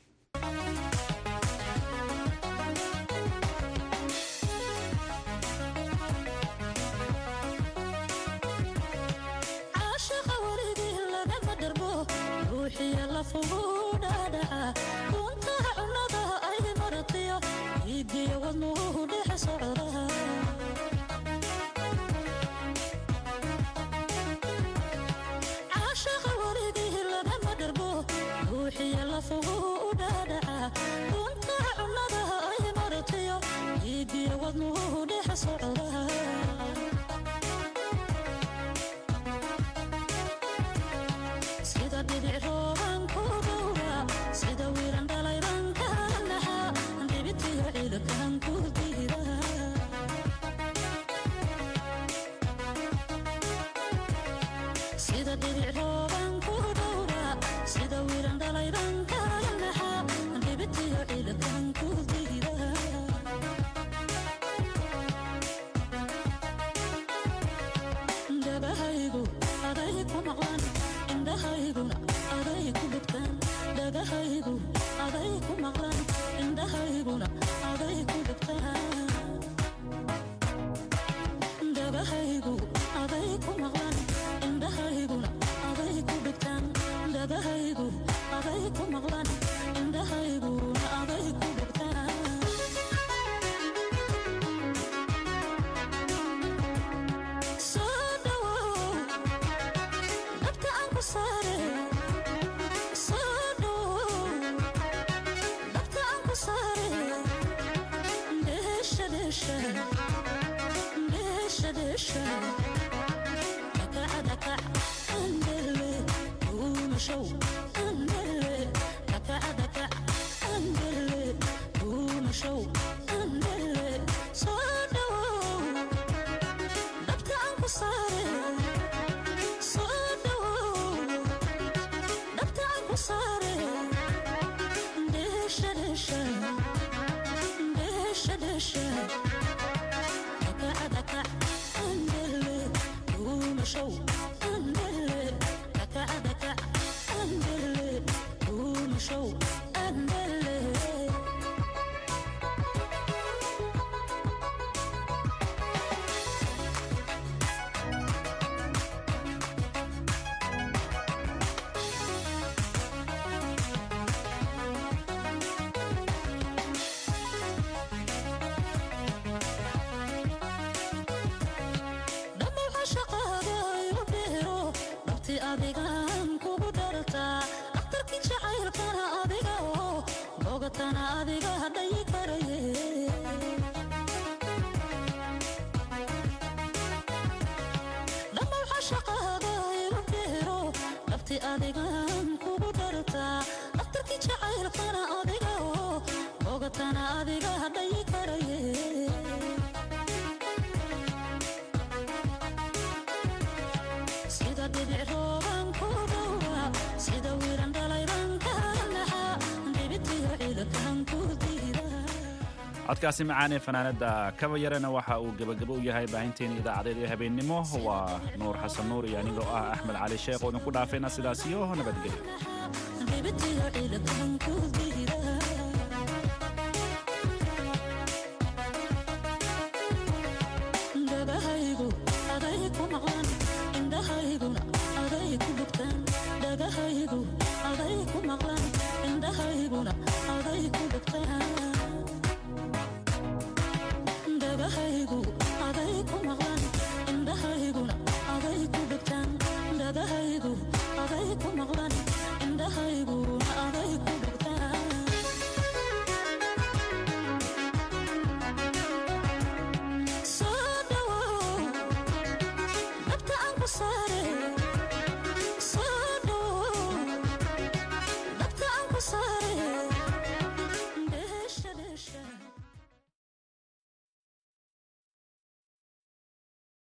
codkaasi macaan ee fanaanada kabayarena waxa uu gebagabo u yahay baahinteena idaacadeed ee habeennimo waa nuur xasan nuur iyo anigoo ah axmed cali sheekh oo idinku dhaafayna sidaas iyo nabadgelyo